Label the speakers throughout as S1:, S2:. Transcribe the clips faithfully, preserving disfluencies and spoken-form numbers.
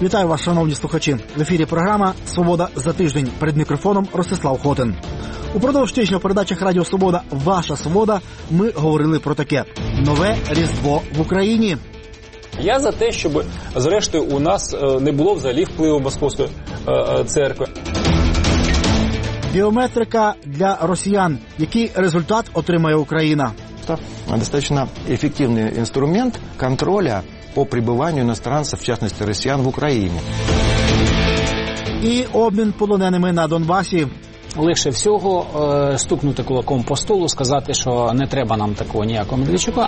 S1: Вітаю вас, шановні слухачі. В ефірі програма «Свобода за тиждень». Перед мікрофоном Ростислав Хотин. Упродовж тижня в передачах Радіо Свобода «Ваша Свобода» ми говорили про таке. Нове Різдво в Україні.
S2: Я за те, щоб, зрештою, у нас не було взагалі впливу Московської церкви.
S1: Біометрика для росіян. Який результат отримає Україна?
S3: Это достаточно эффективный инструмент контроля по пребыванию иностранцев, в частности россиян, в Украине.
S1: І обмін полоненими на Донбасі.
S4: Легше всього е, стукнути кулаком по столу, сказати, що не треба нам такого ніякого Медведчука.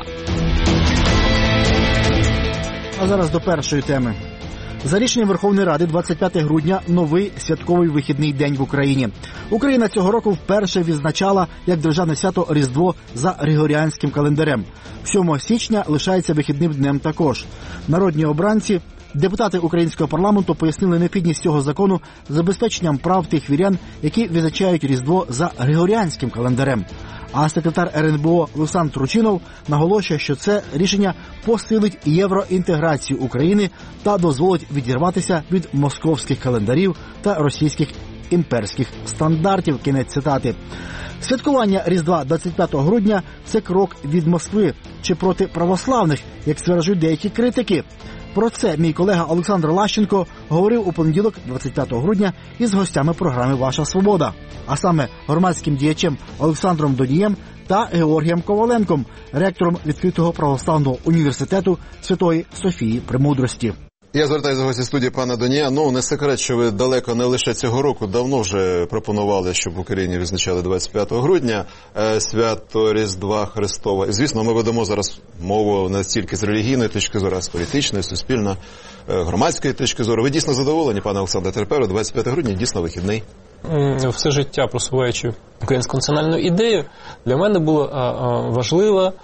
S1: А зараз до першої теми. За рішенням Верховної Ради двадцять п'яте грудня – новий святковий вихідний день в Україні. Україна цього року вперше відзначала як державне свято Різдво за григоріанським календарем. сьомого січня лишається вихідним днем також. Народні обранці, депутати українського парламенту пояснили необхідність цього закону забезпеченням прав тих вірян, які відзначають Різдво за григоріанським календарем. А секретар ер ен бе о Руслан Турчинов наголошує, що це рішення посилить євроінтеграцію України та дозволить відірватися від московських календарів та російських імперських стандартів. Кінець цитати. Святкування Різдва двадцять п'ятого грудня – це крок від Москви чи проти православних, як стверджують деякі критики. Про це мій колега Олександр Лащенко говорив у понеділок, двадцять п'ятого грудня, із гостями програми «Ваша Свобода», а саме громадським діячем Олександром Донієм та Георгієм Коваленком, ректором відкритого православного університету Святої Софії Премудрості.
S5: Я звертаюся до гостя студії пана Донія. Ну, не секрет, що ви далеко не лише цього року, давно вже пропонували, щоб в Україні відзначали двадцять п'ятого грудня свято Різдва Христова. І, звісно, ми ведемо зараз мову не стільки з релігійної точки зору, а з політичної, суспільної, громадської точки зору. Ви дійсно задоволені, пане Олександре, тепер двадцять п'яте грудня дійсно вихідний?
S2: Все життя просуваючи українську національну ідею, для мене було важливо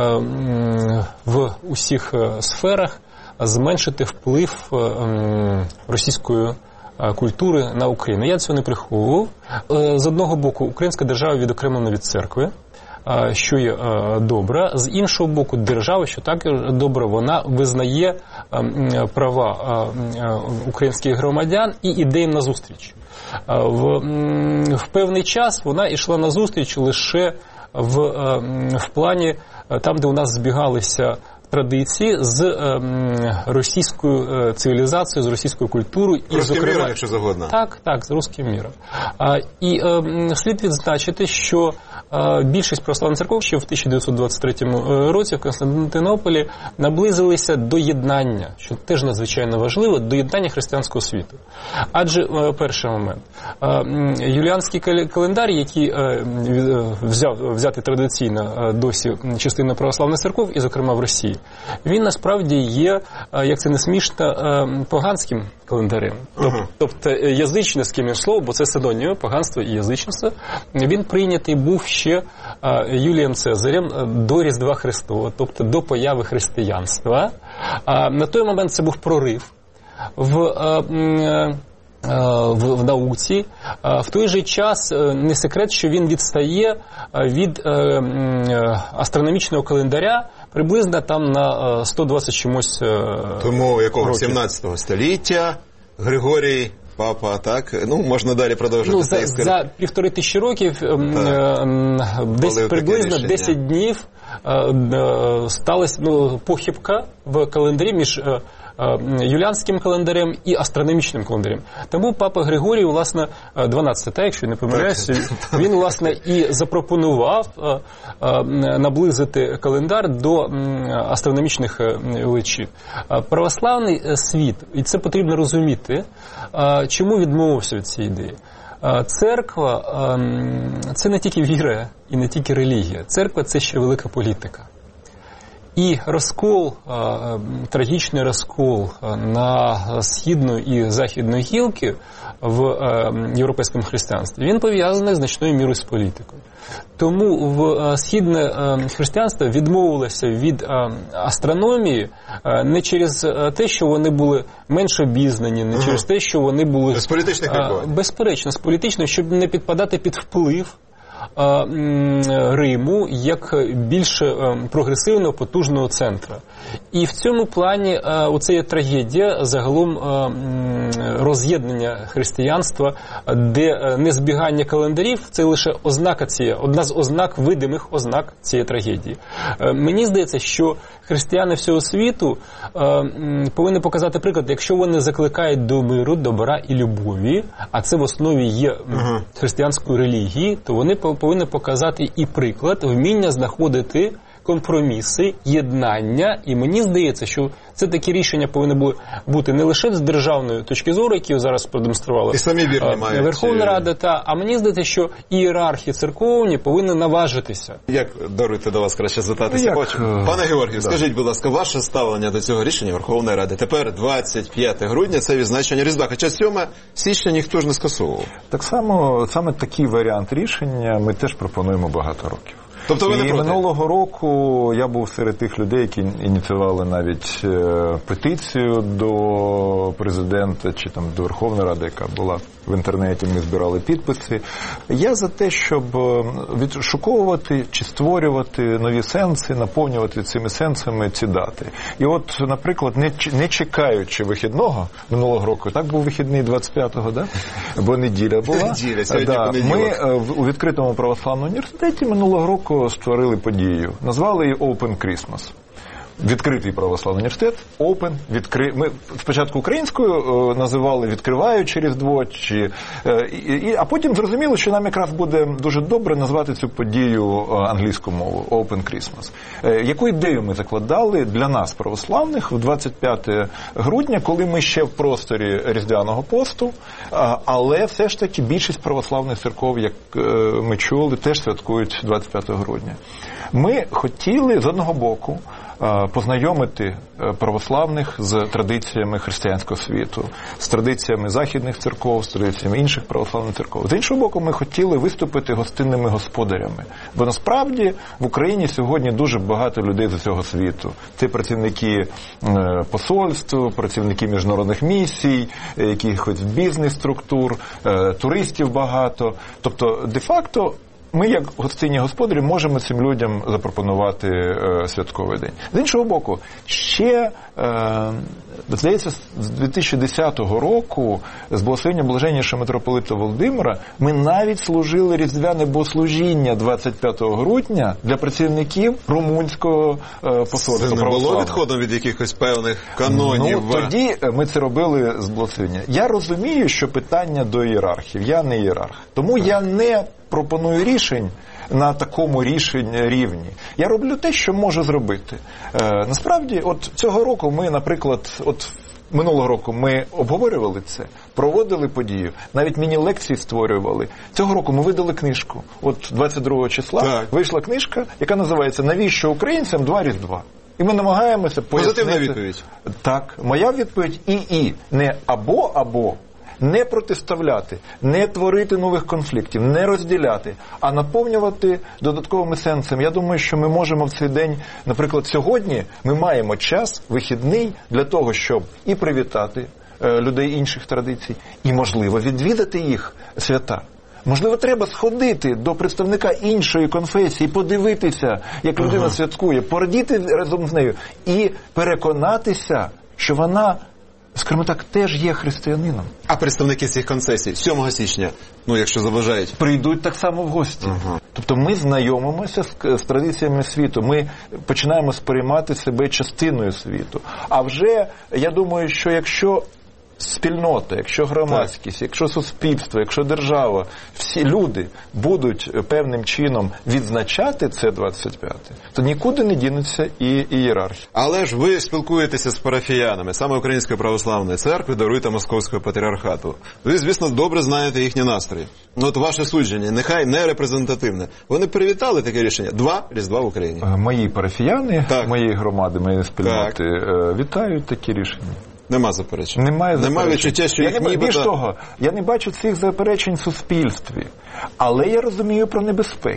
S2: в усіх сферах зменшити вплив російської культури на Україну. Я цього не приховував. З одного боку, українська держава відокремлена від церкви, що є добре. З іншого боку, держава, що також добре, вона визнає права українських громадян і іде їм назустріч. В, в певний час вона йшла назустріч лише в, в плані там, де у нас збігалися традиції з е, російською цивілізацією, з російською культурою.
S5: І, зокрема, міром, якщо завгодно.
S2: Так, так, з руським міром. А, і е, слід відзначити, що е, більшість православних церков ще в тисяча дев'ятсот двадцять третьому році в Константинополі наблизилися до єднання, що теж надзвичайно важливо, до єднання християнського світу. Адже, е, перший момент, е, юліанський календар, який е, взяв, взяти традиційно досі частина православних церков, і, зокрема, в Росії, він насправді є, як це не смішно, поганським календарем.
S5: Ага.
S2: Тобто язичницьким словом, бо це синоніми, поганство і язичництво, він прийнятий був ще Юлієм Цезарем до Різдва Христова, тобто до появи християнства. На той момент це був прорив в В, в науці. В той же час не секрет, що він відстає від астрономічного календаря приблизно там на сто двадцять чимось
S5: Тому якого
S2: років.
S5: сімнадцятого століття Григорій Папа, так? Ну, можна далі продовжити.
S2: Ну, за, за півтори тисячі років так. десь
S5: Коли
S2: приблизно десять днів сталася ну, похибка в календарі між юліанським календарем і астрономічним календарем. Тому папа Григорій, власне, дванадцятий, якщо не помиляюся, він, власне, і запропонував наблизити календар до астрономічних величин. Православний світ, і це потрібно розуміти, чому відмовився від цієї ідеї. Церква – це не тільки віра і не тільки релігія. Церква – це ще велика політика. І розкол, трагічний розкол на східну і західну гілки в європейському християнстві, він пов'язаний значною мірою з політикою. Тому в східне християнство відмовилося від астрономії не через те, що вони були менш обізнані, не через те, що вони були...
S5: Без політичних прикол.
S2: Безперечно, з політичним, щоб не підпадати під вплив е, м, Риму як більш е, прогресивного, потужного центра. І в цьому плані е, оце є трагедія загалом е, м, роз'єднання християнства, де е, незбігання календарів – це лише ознака цієї, одна з ознак, видимих ознак цієї трагедії. Е, мені здається, що християни всього світу е, м, повинні показати приклад, якщо вони закликають до миру, добра і любові, а це в основі є ага. християнської релігії, то вони повинні показати і приклад вміння знаходити компроміси, єднання, і мені здається, що це такі рішення повинні бути не лише з державної точки зору, які зараз продемонстрували
S5: і самі вірні мають
S2: Верховна Рада, та, а мені здається, що ієрархи церковні повинні наважитися.
S5: Як, даруйте, до вас краще звертатися?
S3: Як,
S5: Хочу. Пане Георгію, да. скажіть, будь ласка, ваше ставлення до цього рішення Верховної Ради? Тепер двадцять п'яте грудня, це відзначення Різдва, хоча сьоме січня ніхто ж не скасовував.
S6: Так само, саме такий варіант рішення ми теж пропонуємо багато років.
S5: Тобто ви не
S6: і
S5: проти?
S6: Минулого року я був серед тих людей, які ініціювали навіть е, петицію до президента чи там до Верховної Ради, яка була в інтернеті, ми збирали підписи. Я за те, щоб відшуковувати чи створювати нові сенси, наповнювати цими сенсами ці дати. І от, наприклад, не, не чекаючи вихідного, минулого року, так був вихідний двадцять п'ятого, да? Бо неділя була.
S5: Неділя, сьогодні
S6: да,
S5: понеділок.
S6: Ми у відкритому православному університеті минулого року створили подію. Назвали її Open Christmas. Відкритий православний університет, Open, відкри... Ми спочатку українською е, називали «Відкриваючи Різдво», чи, е, і, а потім зрозуміло, що нам якраз буде дуже добре назвати цю подію е, англійською мовою Open Christmas. Е, яку ідею ми закладали для нас, православних, в двадцять п'яте грудня, коли ми ще в просторі Різдвяного посту, е, але все ж таки більшість православних церков, як е, ми чули, теж святкують двадцять п'ятого грудня. Ми хотіли, з одного боку, познайомити православних з традиціями християнського світу, з традиціями західних церков, з традиціями інших православних церков. З іншого боку, ми хотіли виступити гостинними господарями. Бо насправді в Україні сьогодні дуже багато людей з усього світу. Це працівники посольств, працівники міжнародних місій, якихось бізнес-структур, туристів багато. Тобто, де-факто, ми, як гостинні господарі, можемо цим людям запропонувати е, святковий день. З іншого боку, ще, е, здається, з дві тисячі десятого року, з благословення блаженнішого митрополита Володимира, ми навіть служили різдвяне богослужіння двадцять п'ятого грудня для працівників румунського е, посольства.
S5: Це не було відходом від якихось певних канонів?
S6: Ну, тоді ми це робили з благословення. Я розумію, що питання до ієрархів. Я не ієрарх. Тому так. я не пропоную рішень на такому рішенні рівні. Я роблю те, що можу зробити. Е, насправді, от цього року ми, наприклад, от минулого року ми обговорювали це, проводили подію, навіть міні-лекції створювали. Цього року ми видали книжку. От двадцять другого числа так. вийшла книжка, яка називається «Навіщо українцям два Різдва?». І ми намагаємося пояснити...
S5: Позитивна відповідь.
S6: Так. Моя відповідь і-і. Не або-або. Не протиставляти, не творити нових конфліктів, не розділяти, а наповнювати додатковими сенсами. Я думаю, що ми можемо в цей день, наприклад, сьогодні ми маємо час, вихідний, для того, щоб і привітати е, людей інших традицій, і, можливо, відвідати їх свята. Можливо, треба сходити до представника іншої конфесії, подивитися, як людина ага. святкує, порадіти разом з нею і переконатися, що вона, скажімо так, теж є християнином.
S5: А представники цих концесій сьомого січня, ну, якщо забажають,
S6: прийдуть так само в гості. Ага. Тобто ми знайомимося з, з традиціями світу, ми починаємо сприймати себе частиною світу. А вже, я думаю, що якщо спільнота, якщо громадськість, так. якщо суспільство, якщо держава, всі люди будуть певним чином відзначати це двадцять п'яте, то нікуди не дінуться і ієрархи.
S5: Але ж ви спілкуєтеся з парафіянами, саме Української православної церкви, даруйте Московського патріархату. Ви, звісно, добре знаєте їхні настрої. Ну, от ваше судження, нехай не репрезентативне. Вони привітали таке рішення. Два Різдва в Україні.
S6: Мої парафіяни,
S5: так.
S6: моєї громади, моєї спільноти так. вітають такі рішення.
S5: Нема заперечень.
S6: Немає заперечень.
S5: Немає відчуття, що їх
S6: я не,
S5: нібито...
S6: Більш того, я не бачу цих заперечень в суспільстві. Але я розумію про небезпеки.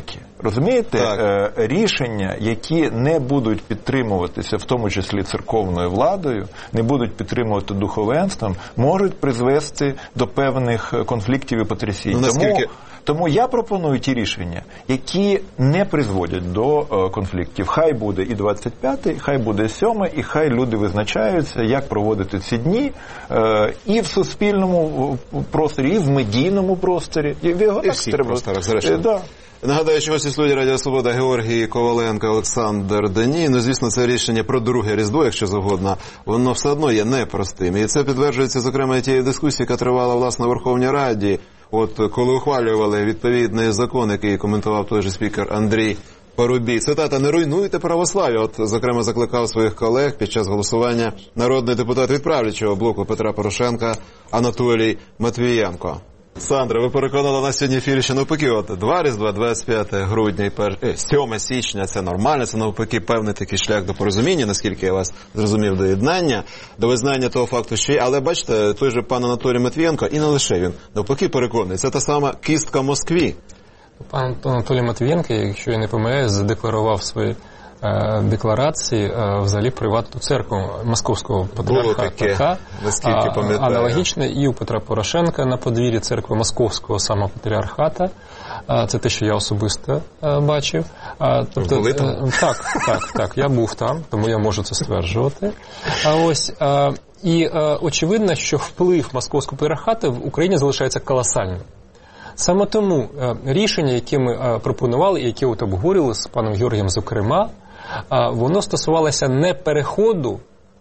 S6: Розумієте,
S5: Так.
S6: е, рішення, які не будуть підтримуватися, в тому числі церковною владою, не будуть підтримувати духовенством, можуть призвести до певних конфліктів і потрясінь.
S5: Ну, наскільки...
S6: Тому, тому я пропоную ті рішення, які не призводять до е, конфліктів. Хай буде і двадцять п'ятий, хай буде сьомий, і хай люди визначаються, як проводити ці дні е, і в суспільному просторі, і в медійному просторі. І,
S5: і в всіх просторах, зрештою.
S6: Е, да.
S5: Нагадаю, що гості студії Радіо Свобода Георгій Коваленко, Олександр Даній. Ну, звісно, це рішення про друге Різдво, якщо завгодно, воно все одно є непростим. І це підтверджується, зокрема, тією дискусією, яка тривала, власне, у Верховній Раді. От коли ухвалювали відповідний закон, який коментував той же спікер Андрій Парубій. Цитата: «Не руйнуйте православ'я». От, зокрема, закликав своїх колег під час голосування народний депутат від правлячого блоку Петра Порошенка Анатолій Матвієнко. Сандра, ви переконали нас сьогодні в ефірі, що навпаки, от два Різдва, двадцять п'яте грудня і сьоме січня, це нормально, це навпаки певний такий шлях до порозуміння, наскільки я вас зрозумів, до єднання, до визнання того факту, що є. Але бачите, той же пан Анатолій Матвієнко, і не лише він, навпаки переконаний, це та сама кістка Москві.
S2: Пан Анатолій Матвієнко, якщо я не помиляюсь, задекларував свої е, декларації е, взагалі приватну церкву Московського патріархату.
S5: Наскільки пам'ятаю.
S2: Аналогічно і у Петра Порошенка на подвір'ї церкви Московського саме патріархата. Е, це те, що я особисто е, бачив. Е, тобто,
S5: були там?
S2: Е, так, так, так, я був там, тому я можу це стверджувати. А ось е, і е, очевидно, що вплив Московського патріархату в Україні залишається колосальним. Саме тому рішення, яке ми пропонували і яке от обговорювали з паном Георгієм, зокрема, воно стосувалося не переходу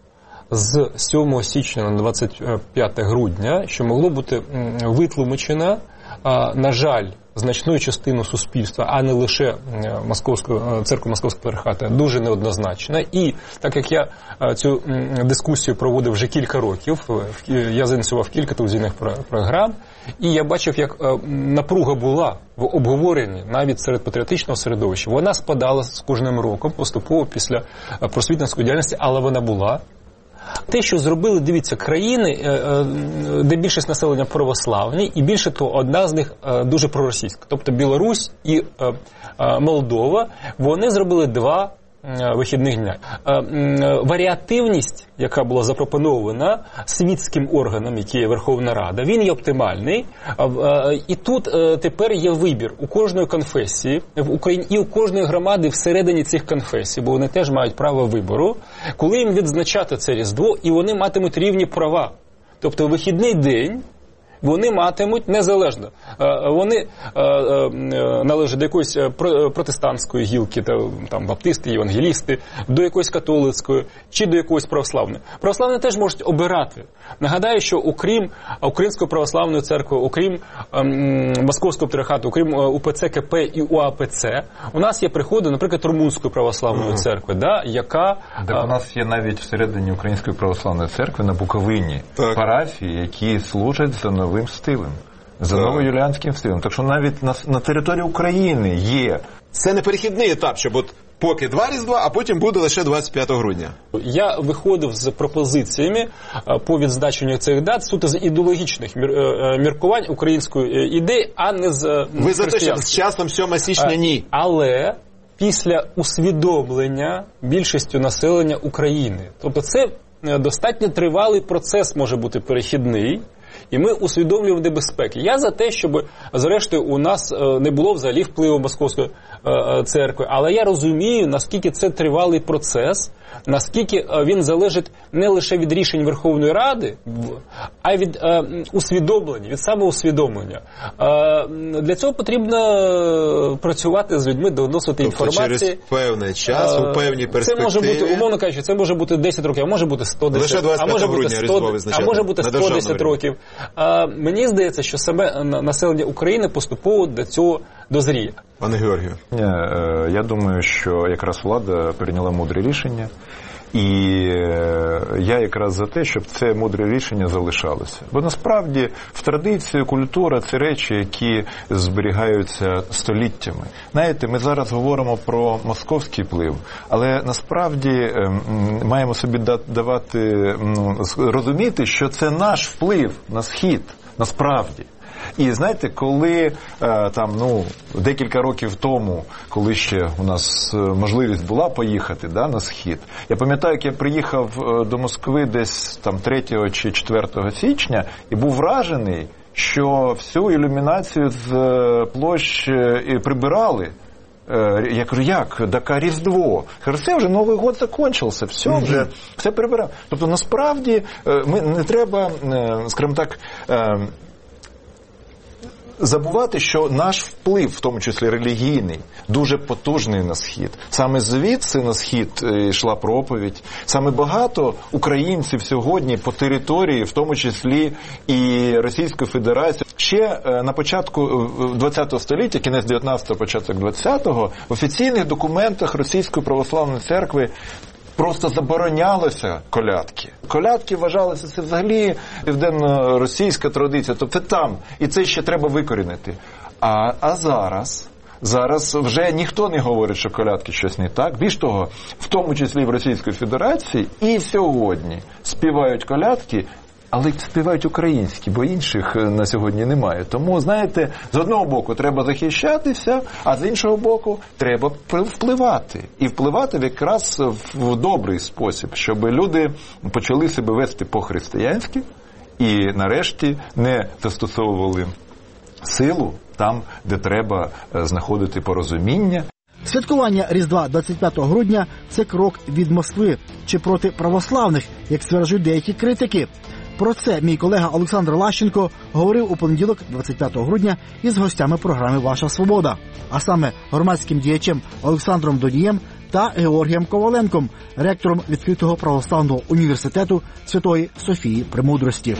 S2: з сьомого січня на двадцять п'яте грудня, що могло бути витлумачено, на жаль, значною частиною суспільства, а не лише Московського, церкви Московського патріархату, дуже неоднозначно. І так як я цю дискусію проводив вже кілька років, я заініціював кілька телевізійних програм, і я бачив, як напруга була в обговоренні навіть серед патріотичного середовища. Вона спадала з кожним роком поступово після просвітницької діяльності, але вона була. Те, що зробили, дивіться, країни, де більшість населення православні, і більше того, одна з них дуже проросійська. Тобто Білорусь і Молдова, вони зробили два вихідних дня. Варіативність, яка була запропонована світським органом, який є Верховна Рада, він є оптимальний. І тут тепер є вибір у кожної конфесії в Україні і у кожної громади всередині цих конфесій, бо вони теж мають право вибору, коли їм відзначати це Різдво, і вони матимуть рівні права. Тобто вихідний день вони матимуть незалежно. Вони належать до якоїсь протестантської гілки, там баптисти, євангелісти, до якоїсь католицької чи до якоїсь православної. Православні теж можуть обирати. Нагадаю, що окрім Української православної церкви, окрім Московського патріархату, окрім УПЦ КП і УАПЦ, у нас є приходи, наприклад, Румунської православної церкви, да, яка...
S6: Так у нас є навіть всередині Української православної церкви на Буковині
S5: так.
S6: парафії, які служать за новим стилем, за
S5: так.
S6: новоюліанським стилем. Так що навіть на, на території України є.
S5: Це не перехідний етап, щоб от поки два Різдва, а потім буде лише двадцять п'ятого грудня.
S2: Я виходив з пропозиціями по відзначенню цих дат суто з ідеологічних міркувань української ідеї, а не з
S5: Ви за те, що з часом сьомого січня ні.
S2: Але після усвідомлення більшістю населення України. Тобто це достатньо тривалий процес може бути перехідний, і ми усвідомлюємо небезпеки. Я за те, щоб, зрештою, у нас не було взагалі впливу Московської церкви, але я розумію, наскільки це тривалий процес, наскільки він залежить не лише від рішень Верховної Ради, а й від е, усвідомлення, від самоусвідомлення. Е, для цього потрібно працювати з людьми, доносити
S5: тобто
S2: інформацію.
S5: Через певний час, у певній перспективі.
S2: Це може бути, умовно кажучи, це може бути десять років, а може бути сто десять, а може бути сто, а може бути сто десять років. Е, мені здається, що саме населення України поступово до цього дозріє.
S5: Пане Георгію.
S6: Я думаю, що якраз влада прийняла мудре рішення. І я якраз за те, щоб це мудре рішення залишалося. Бо насправді в традиції культура – це речі, які зберігаються століттями. Знаєте, ми зараз говоримо про московський вплив, але насправді маємо собі давати, ну, розуміти, що це наш вплив на Схід, насправді. І знаєте, коли там, ну, декілька років тому, коли ще у нас можливість була поїхати, да, на Схід, я пам'ятаю, як я приїхав до Москви десь там третього чи четвертого січня і був вражений, що всю ілюмінацію з площ прибирали. Я кажу, як? Таке Різдво. Кажу, все, вже Новий год закінчився, все, вже, все прибирав. Тобто, насправді, ми не треба, скажімо так, забувати, що наш вплив, в тому числі релігійний, дуже потужний на Схід. Саме звідси на Схід йшла проповідь. Саме багато українців сьогодні по території, в тому числі і Російської Федерації. Ще на початку ХХ століття, кінець дев'ятнадцятого, початок двадцятого, в офіційних документах Російської православної церкви просто заборонялося колядки. Колядки вважалися, це взагалі південно-російська традиція, тобто там, і це ще треба викорінити. А, а зараз, зараз вже ніхто не говорить, що колядки щось не так. Більш того, в тому числі в Російській Федерації і сьогодні співають колядки, але співають українські, бо інших на сьогодні немає. Тому, знаєте, з одного боку треба захищатися, а з іншого боку треба впливати. І впливати якраз в добрий спосіб, щоб люди почали себе вести по-християнськи і нарешті не застосовували силу там, де треба знаходити порозуміння.
S1: Святкування Різдва двадцять п'ятого грудня – це крок від Москви чи проти православних, як стверджують деякі критики. Про це мій колега Олександр Лащенко говорив у понеділок, двадцять п'ятого грудня, із гостями програми «Ваша свобода», а саме громадським діячем Олександром Донієм та Георгієм Коваленком, ректором відкритого православного університету Святої Софії Премудрості.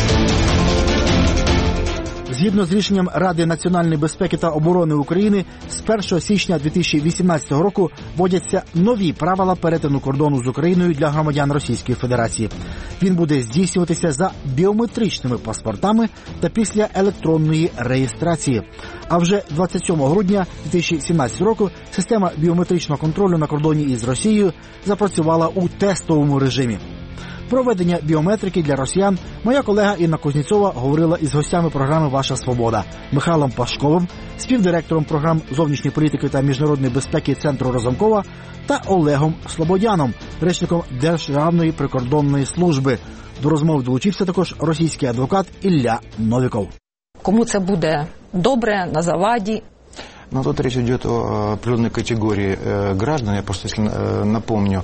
S1: Згідно з рішенням Ради національної безпеки та оборони України, з першого січня дві тисячі вісімнадцятого року вводяться нові правила перетину кордону з Україною для громадян Російської Федерації. Він буде здійснюватися за біометричними паспортами та після електронної реєстрації. А вже двадцять сьомого грудня дві тисячі сімнадцятого року система біометричного контролю на кордоні із Росією запрацювала у тестовому режимі. Про введення біометрики для росіян моя колега Інна Кузнєцова говорила із гостями програми «Ваша свобода» Михайлом Пашковим, співдиректором програм зовнішньої політики та міжнародної безпеки Центру Разумкова, та Олегом Слободяном, речником Державної прикордонної служби. До розмови долучився також російський адвокат Ілля Новіков.
S7: Кому це буде добре, на заваді?
S3: Ну, тут речь идет о определенной категории граждан. Я просто, если напомню,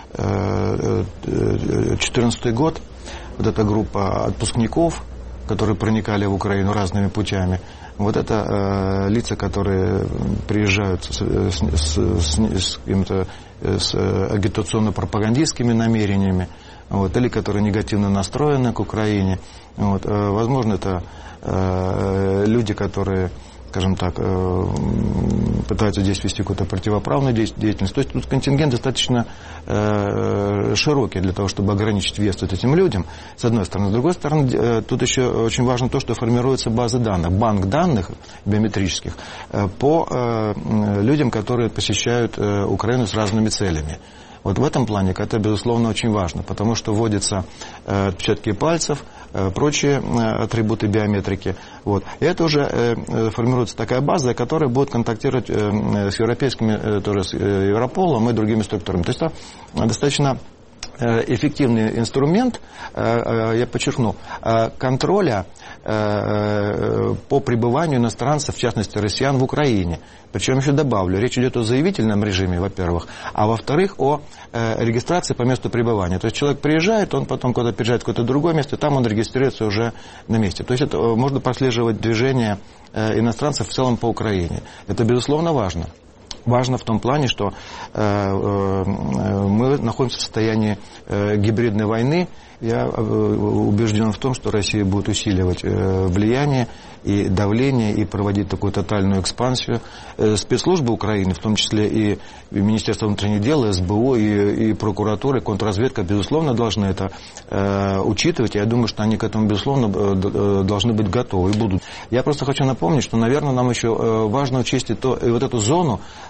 S3: четырнадцатый год, вот эта группа отпускников, которые проникали в Украину разными путями, вот это э, лица, которые приезжают с, с, с, с, с агитационно-пропагандистскими намерениями, вот, или которые негативно настроены к Украине. Вот, э, возможно, это э, люди, которые, скажем так, пытаются здесь вести какую-то противоправную деятельность. То есть тут контингент достаточно э, широкий для того, чтобы ограничить въезд этим людям, с одной стороны. С другой стороны, э, тут еще очень важно то, что формируется база данных, банк данных биометрических э, по э, людям, которые посещают э, Украину с разными целями. Вот в этом плане это, безусловно, очень важно, потому что вводятся э, отпечатки пальцев, э, прочие э, атрибуты биометрики. Вот. И это уже э, формируется такая база, которая будет контактировать э, с европейскими, э, тоже с э, Европолом и другими структурами. То есть это достаточно эффективный инструмент, я подчеркну, контроля по пребыванию иностранцев, в частности россиян, в Украине. Причем еще добавлю, речь идет о заявительном режиме, во-первых, а во-вторых, о регистрации по месту пребывания. То есть человек приезжает, он потом куда-то приезжает в какое-то другое место, там он регистрируется уже на месте. То есть это можно прослеживать движение иностранцев в целом по Украине. Это, безусловно, важно. Важно в том плане, что э, э, мы находимся в состоянии э, гибридной войны. Я э, убежден в том, что Россия будет усиливать э, влияние и давление, и проводить такую тотальную экспансию. Э, спецслужбы Украины, в том числе и, и Министерство внутренних дел, СБУ, и, и прокуратура, и контрразведка, безусловно, должны это э, учитывать. Я думаю, что они к этому, безусловно, э, должны быть готовы и будут. Я просто хочу напомнить, что, наверное, нам еще э, важно учесть и, то, и вот эту зону,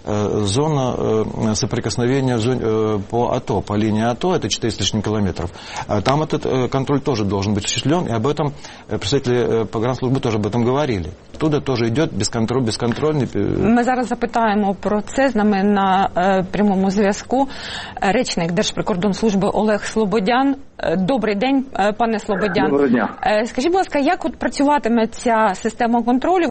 S3: зона соприкосновения по АТО, по линии АТО, это четыреста с лишним километров. Там этот контроль тоже должен быть осуществлен, и об этом представители погранслужбы тоже об этом говорили. Оттуда тоже идет бесконтроль, бесконтрольный.
S7: Ми зараз запитаємо про це. З нами на е, прямому зв'язку речник Держприкордонслужби Олег Слободян. Е, Добрий день, е, пане Слободян.
S8: Доброго дня.
S7: Е, Скажіть, будь ласка, як от працюватиме ця система контролю?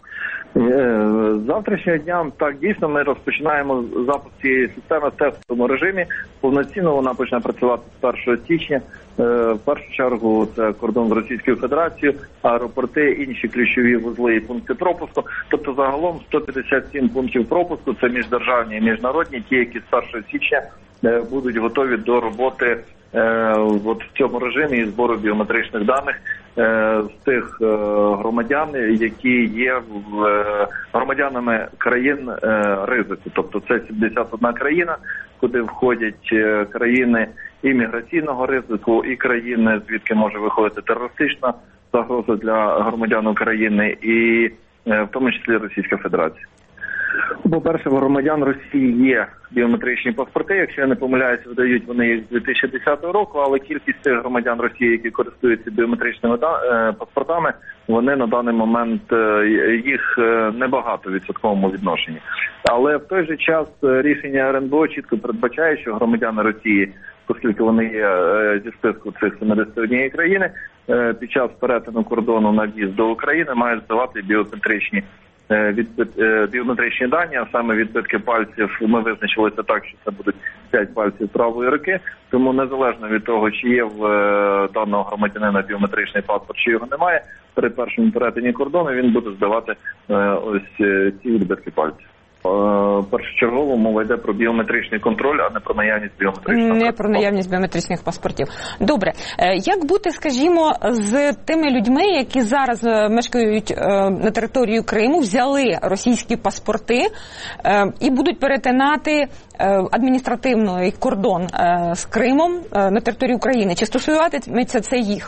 S8: З завтрашнього дня, так, дійсно, ми розпочинаємо запуск цієї системи в тестовому режимі. Повноцінно вона почне працювати з першого січня. В першу чергу це кордон з Російською Федерацією, аеропорти, інші ключові вузли і пункти пропуску. Тобто загалом сто п'ятдесят сім пунктів пропуску, це міждержавні і міжнародні, ті, які з першого січня будуть готові до роботи от в цьому режимі і збору біометричних даних з тих громадян, які є громадянами країн ризику. Тобто це сімдесят одна країна, куди входять країни імміграційного ризику і країни, звідки може виходити терористична загроза для громадян України, і в тому числі Російська Федерація. По-перше, в громадян Росії є біометричні паспорти. Якщо я не помиляюся, видають вони їх з дві тисячі десятого року, але кількість тих громадян Росії, які користуються біометричними паспортами, вони на даний момент, їх небагато в відсотковому відношенні. Але в той же час рішення ар ен бе о чітко передбачає, що громадяни Росії, оскільки вони є зі списку цих сімдесят однієї країни, під час перетину кордону на в'їзд до України мають здавати біометричні Відбит, біометричні дані, а саме відбитки пальців. Ми визначилися так, що це будуть п'ять пальців правої руки, тому незалежно від того, чи є в даного громадянина біометричний паспорт, чи його немає, при першому перетині кордону він буде здавати ось ці відбитки пальців. Першочергово мова йде про біометричний контроль, а не про наявність біометричних паспортів.
S7: Не про наявність біометричних паспортів. Добре. Як бути, скажімо, з тими людьми, які зараз мешкають на території Криму, взяли російські паспорти і будуть перетинати адміністративний кордон з Кримом на території України? Чи стосуватиметься це їх?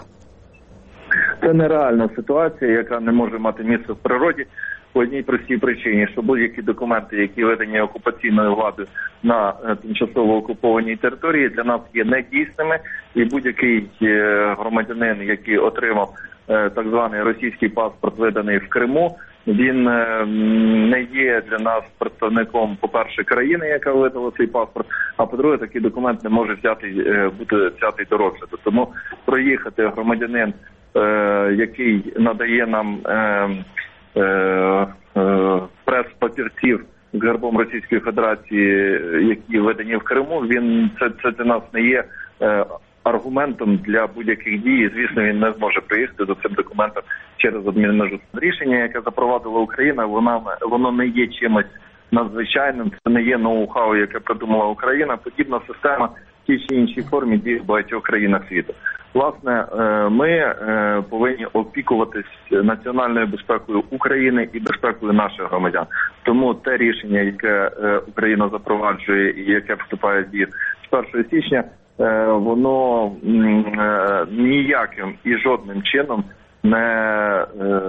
S8: Це нереальна ситуація, яка не може мати місце в природі. По одній простій причині, що будь-які документи, які видані окупаційною владою на тимчасово окупованій території, для нас є недійсними, і будь-який громадянин, який отримав так званий російський паспорт, виданий в Криму, він не є для нас представником, по-перше, країни, яка видала цей паспорт, а по-друге, такий документ не може взяти, бути взятий до розгляду. Тому проїхати громадянин, який надає нам прес-папірців з гербом Російської Федерації, які видані в Криму, він це, це для нас не є е, аргументом для будь-яких дій. І, звісно, він не зможе приїхати до цим документом через адмінмежу. Рішення, яке запровадила Україна, вона, воно не є чимось надзвичайним, це не є ноу-хау, яке придумала Україна. Подібна система в тій чи іншій формі діє в багатьох країнах світу. Власне, ми повинні опікуватись національною безпекою України і безпекою наших громадян. Тому те рішення, яке Україна запроваджує і яке вступає в дію з першого січня, воно ніяким і жодним чином не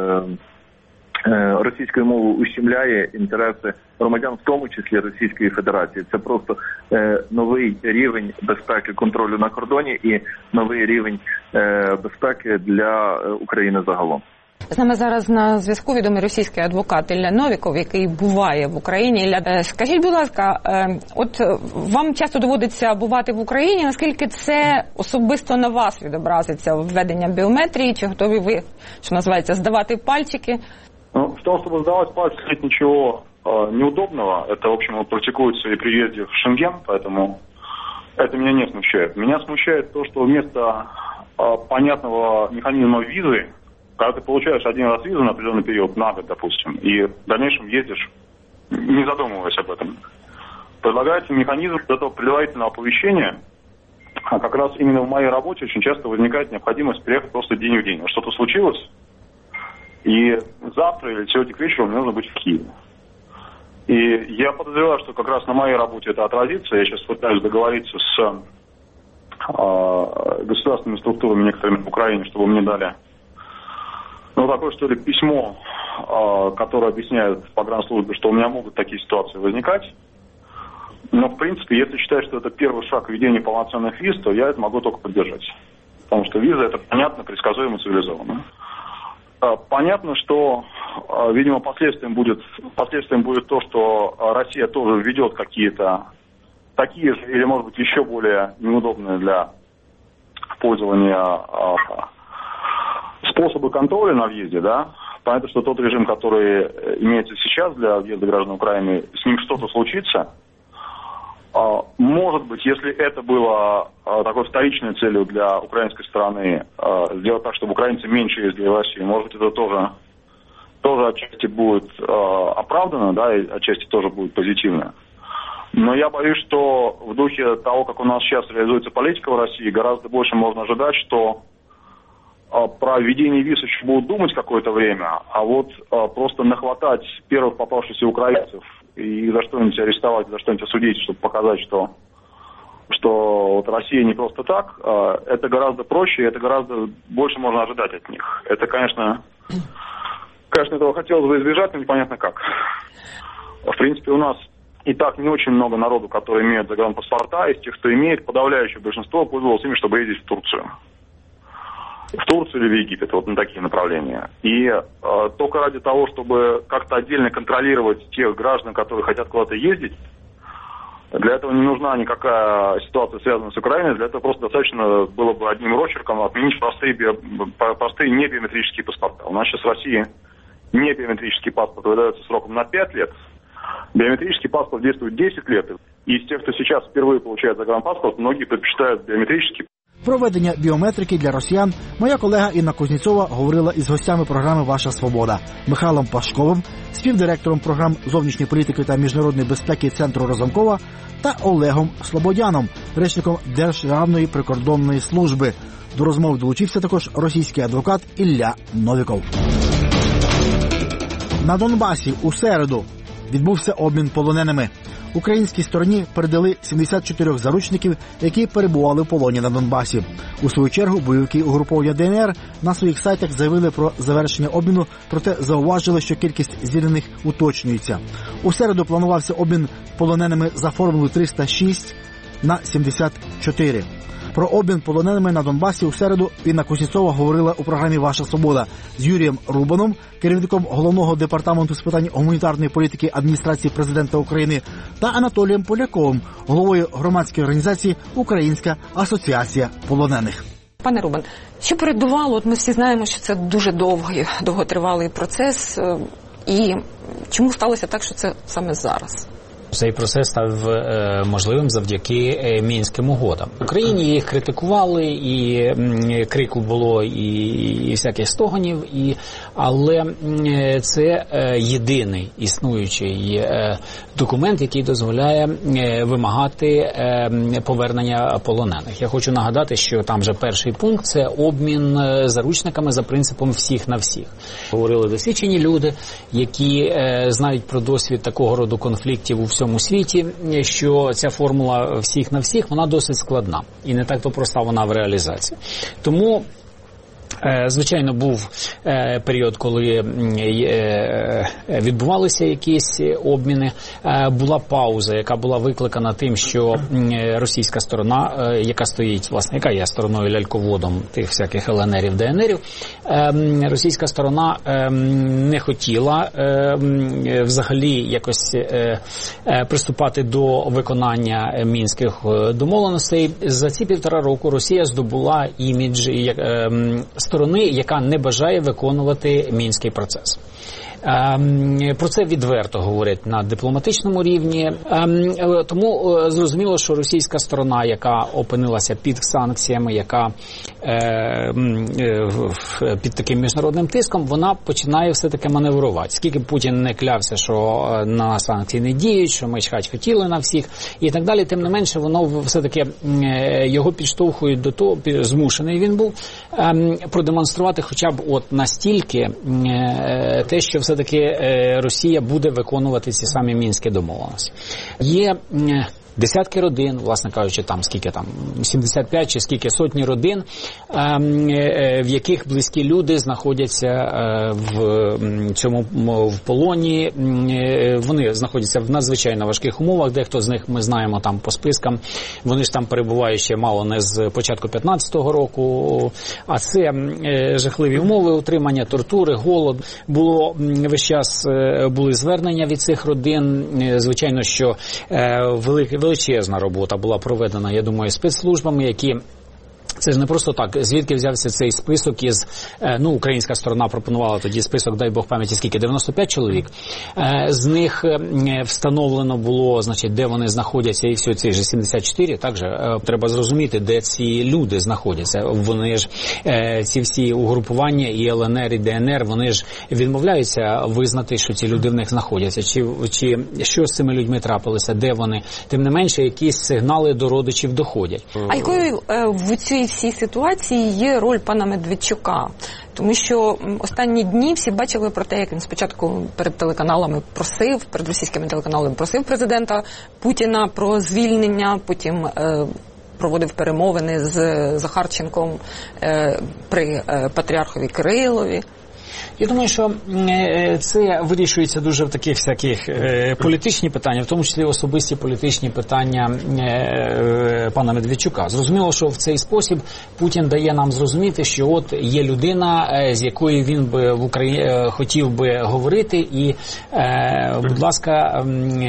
S8: російською мовою ущемляє інтереси громадян, в тому числі Російської Федерації. Це просто е, новий рівень безпеки контролю на кордоні і новий рівень е, безпеки для України загалом.
S7: З нами зараз на зв'язку відомий російський адвокат Ілля Новіков, який буває в Україні. Ілля, скажіть, будь ласка, от вам часто доводиться бувати в Україні, наскільки це особисто на вас відобразиться введення біометрії, чи готові ви, що називається, здавати пальчики?
S9: Ну, в том, чтобы сдавать пальцы, нет ничего э, неудобного. Это, в общем, практикуется и при въезде в Шенген, поэтому это меня не смущает. Меня смущает то, что вместо э, понятного механизма визы, когда ты получаешь один раз визу на определенный период, на год, допустим, и в дальнейшем ездишь, не задумываясь об этом, предлагается механизм этого предварительного оповещения. А как раз именно в моей работе очень часто возникает необходимость приехать просто день в день. Что-то случилось, и завтра или сегодня к вечеру мне нужно быть в Киеве. И я подозреваю, что как раз на моей работе это отразится. Я сейчас пытаюсь договориться с э, государственными структурами некоторыми в Украине, чтобы мне дали ну, такое, что ли, письмо, э, которое объясняет погранслужбе, что у меня могут такие ситуации возникать. Но, в принципе, если считать, что это первый шаг к введению полноценных виз, то я это могу только поддержать. Потому что виза – это понятно, предсказуемо, цивилизованно. Понятно, что, видимо, последствием будет, последствием будет то, что Россия тоже введет какие-то такие же или, может быть, еще более неудобные для пользования способы контроля на въезде, да. Понятно, что тот режим, который имеется сейчас для въезда граждан Украины, с ним что-то случится. Может быть, если это было такой вторичной целью для украинской стороны, сделать так, чтобы украинцы меньше ездили в Россию, может быть, это тоже, тоже отчасти будет оправдано, да, и отчасти тоже будет позитивно. Но я боюсь, что в духе того, как у нас сейчас реализуется политика в России, гораздо больше можно ожидать, что про введение виз еще будут думать какое-то время, а вот просто нахватать первых попавшихся украинцев и за что-нибудь арестовать, за что-нибудь осудить, чтобы показать, что, что вот Россия не просто так, это гораздо проще, это гораздо больше можно ожидать от них. Это, конечно, конечно, этого хотелось бы избежать, но непонятно как. В принципе, у нас и так не очень много народу, которые имеют загранпаспорта, из тех, кто имеет, подавляющее большинство пользовалось ими, чтобы ездить в Турцию. В Турцию или в Египет, вот на такие направления. И э, только ради того, чтобы как-то отдельно контролировать тех граждан, которые хотят куда-то ездить, для этого не нужна никакая ситуация, связанная с Украиной, для этого просто достаточно было бы одним росчерком отменить простые, простые небиометрические паспорта. У нас сейчас в России небиометрический паспорт выдается сроком на пять лет, биометрический паспорт действует десять лет. И из тех, кто сейчас впервые получает загранпаспорт, многие предпочитают биометрический.
S1: Про введення біометрики для росіян моя колега Інна Кузнєцова говорила із гостями програми «Ваша свобода» Михайлом Пашковим, співдиректором програм зовнішньої політики та міжнародної безпеки Центру Разумкова та Олегом Слободяном, речником Державної прикордонної служби. До розмови долучився також російський адвокат Ілля Новіков. На Донбасі у середу відбувся обмін полоненими. Українській стороні передали сімдесят чотири заручників, які перебували в полоні на Донбасі. У свою чергу бойовики угруповання ДНР на своїх сайтах заявили про завершення обміну, проте зауважили, що кількість звільнених уточнюється. У середу планувався обмін полоненими за формулою триста шість на сімдесят чотири. Про обмін полоненими на Донбасі у середу Інна Кузнєцова говорила у програмі «Ваша свобода» з Юрієм Рубаном, керівником Головного департаменту з питань гуманітарної політики адміністрації президента України, та Анатолієм Поляковим, головою громадської організації «Українська асоціація полонених».
S7: Пане Рубан, що передувало? От ми всі знаємо, що це дуже довгий, довготривалий процес. І чому сталося так, що це саме зараз?
S4: Цей процес став е, можливим завдяки е, Мінським угодам. В Україні їх критикували, і е, крику було, і, і всяких стоганів, і, але е, це е, єдиний існуючий е, документ, який дозволяє е, вимагати е, повернення полонених. Я хочу нагадати, що там же перший пункт – це обмін заручниками за принципом всіх на всіх. Говорили досвідчені люди, які е, знають про досвід такого роду конфліктів у всьому світі, що ця формула всіх на всіх, вона досить складна. І не так то проста вона в реалізації. Тому звичайно, був період, коли відбувалися якісь обміни. Була пауза, яка була викликана тим, що російська сторона, яка стоїть, власне, яка є стороною ляльководом тих всяких ЛНРів, ДНРів, російська сторона не хотіла взагалі якось приступати до виконання мінських домовленостей. За ці півтора року Росія здобула імідж сторони, яка не бажає виконувати мінський процес. Про це відверто говорять на дипломатичному рівні. Тому зрозуміло, що російська сторона, яка опинилася під санкціями, яка під таким міжнародним тиском, вона починає все-таки маневрувати. Скільки Путін не клявся, що на санкції не діють, що ми чхать хотіли на всіх і так далі, тим не менше воно все-таки його підштовхує до того, змушений він був, продемонструвати хоча б от настільки те, що все-таки Росія буде виконувати ці самі мінські домовленості. Є десятки родин, власне кажучи, там скільки там, сімдесят п'ять чи скільки сотні родин, в яких близькі люди знаходяться в цьому в полоні. Вони знаходяться в надзвичайно важких умовах, дехто з них ми знаємо там по спискам, вони ж там перебувають ще мало не з початку п'ятнадцятого року, а це жахливі умови утримання, тортури, голод. Було весь час були звернення від цих родин. Звичайно, що величезна робота була проведена, я думаю, спецслужбами, які... Це ж не просто так, звідки взявся цей список із, ну, українська сторона пропонувала тоді список, дай Бог пам'яті, скільки, дев'яносто п'ять чоловік. З них встановлено було, значить, де вони знаходяться, і все, ці ж сімдесят чотири, також треба зрозуміти, де ці люди знаходяться. Вони ж, ці всі угрупування, і Л Н Р, і Д Н Р, вони ж відмовляються визнати, що ці люди в них знаходяться. Чи, чи що з цими людьми трапилося, де вони. Тим не менше, якісь сигнали до родичів доходять.
S7: А якою в цій всій ситуації є роль пана Медведчука? Тому що останні дні всі бачили про те, як він спочатку перед телеканалами просив, перед російськими телеканалами просив президента Путіна про звільнення, потім е, проводив перемовини з Захарченком е, при е, патріархові Кирилові.
S4: Я думаю, що це вирішується дуже в таких всяких політичні питання, в тому числі особисті політичні питання пана Медведчука. Зрозуміло, що в цей спосіб Путін дає нам зрозуміти, що от є людина, з якою він би в Україні хотів би говорити, і, будь ласка,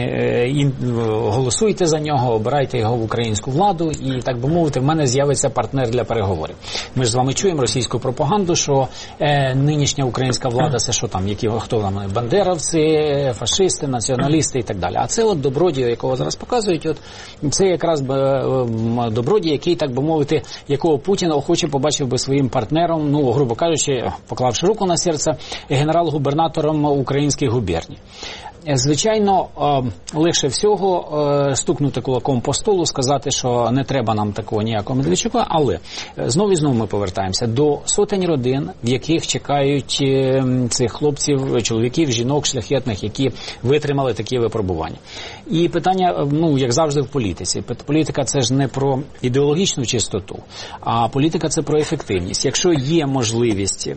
S4: голосуйте за нього, обирайте його в українську владу, і, так би мовити, в мене з'явиться партнер для переговорів. Ми ж з вами чуємо російську пропаганду, що нинішня українська влада, це що там, які, хто там, бандеровці, фашисти, націоналісти і так далі. А це от добродій, якого зараз показують, от це якраз добродій, який, так би мовити, якого Путін охоче побачив би своїм партнером, ну, грубо кажучи, поклавши руку на серце, генерал-губернатором українських губерній. Звичайно, легше всього стукнути кулаком по столу, сказати, що не треба нам такого ніякого Медведчука, але знову і знову ми повертаємося до сотень родин, в яких чекають цих хлопців, чоловіків, жінок, шляхетних, які витримали такі випробування. І питання, ну, як завжди в політиці. Політика – це ж не про ідеологічну чистоту, а політика – це про ефективність. Якщо є можливість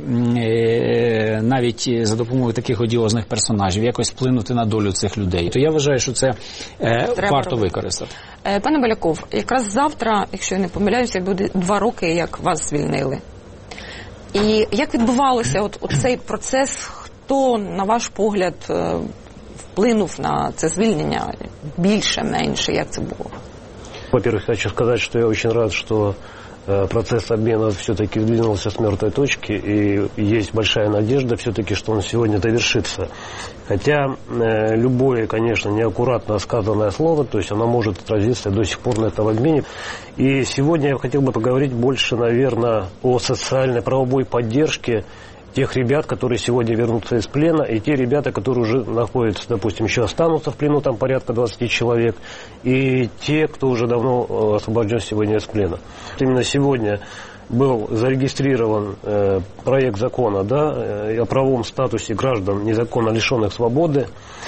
S4: навіть за допомогою таких одіозних персонажів якось вплинути на долю цих людей, то я вважаю, що це е, варто робити. Використати.
S7: Е, пане Баляков, якраз завтра, якщо я не помиляюся, буде два роки, як вас звільнили. І як відбувалося от, от цей процес, хто, на ваш погляд, е, вплинув на це звільнення більше, менше, як це було?
S10: Во-первых, хочу сказать, что я очень рад, что процесс обмена все-таки сдвинулся с мертвой точки, и есть большая надежда все-таки, что он сегодня довершится. Хотя э, любое, конечно, неаккуратно сказанное слово, то есть оно может отразиться до сих пор на этом обмене. И сегодня я хотел бы поговорить больше, наверное, о социальной правовой поддержке тех ребят, которые сегодня вернутся из плена, и те ребята, которые уже находятся, допустим, еще останутся в плену, там порядка двадцати человек, и те, кто уже давно освобожден сегодня из плена. Именно сегодня был зарегистрирован э, проект закона, да, э, о правовом статусе граждан, незаконно лишенных свободы,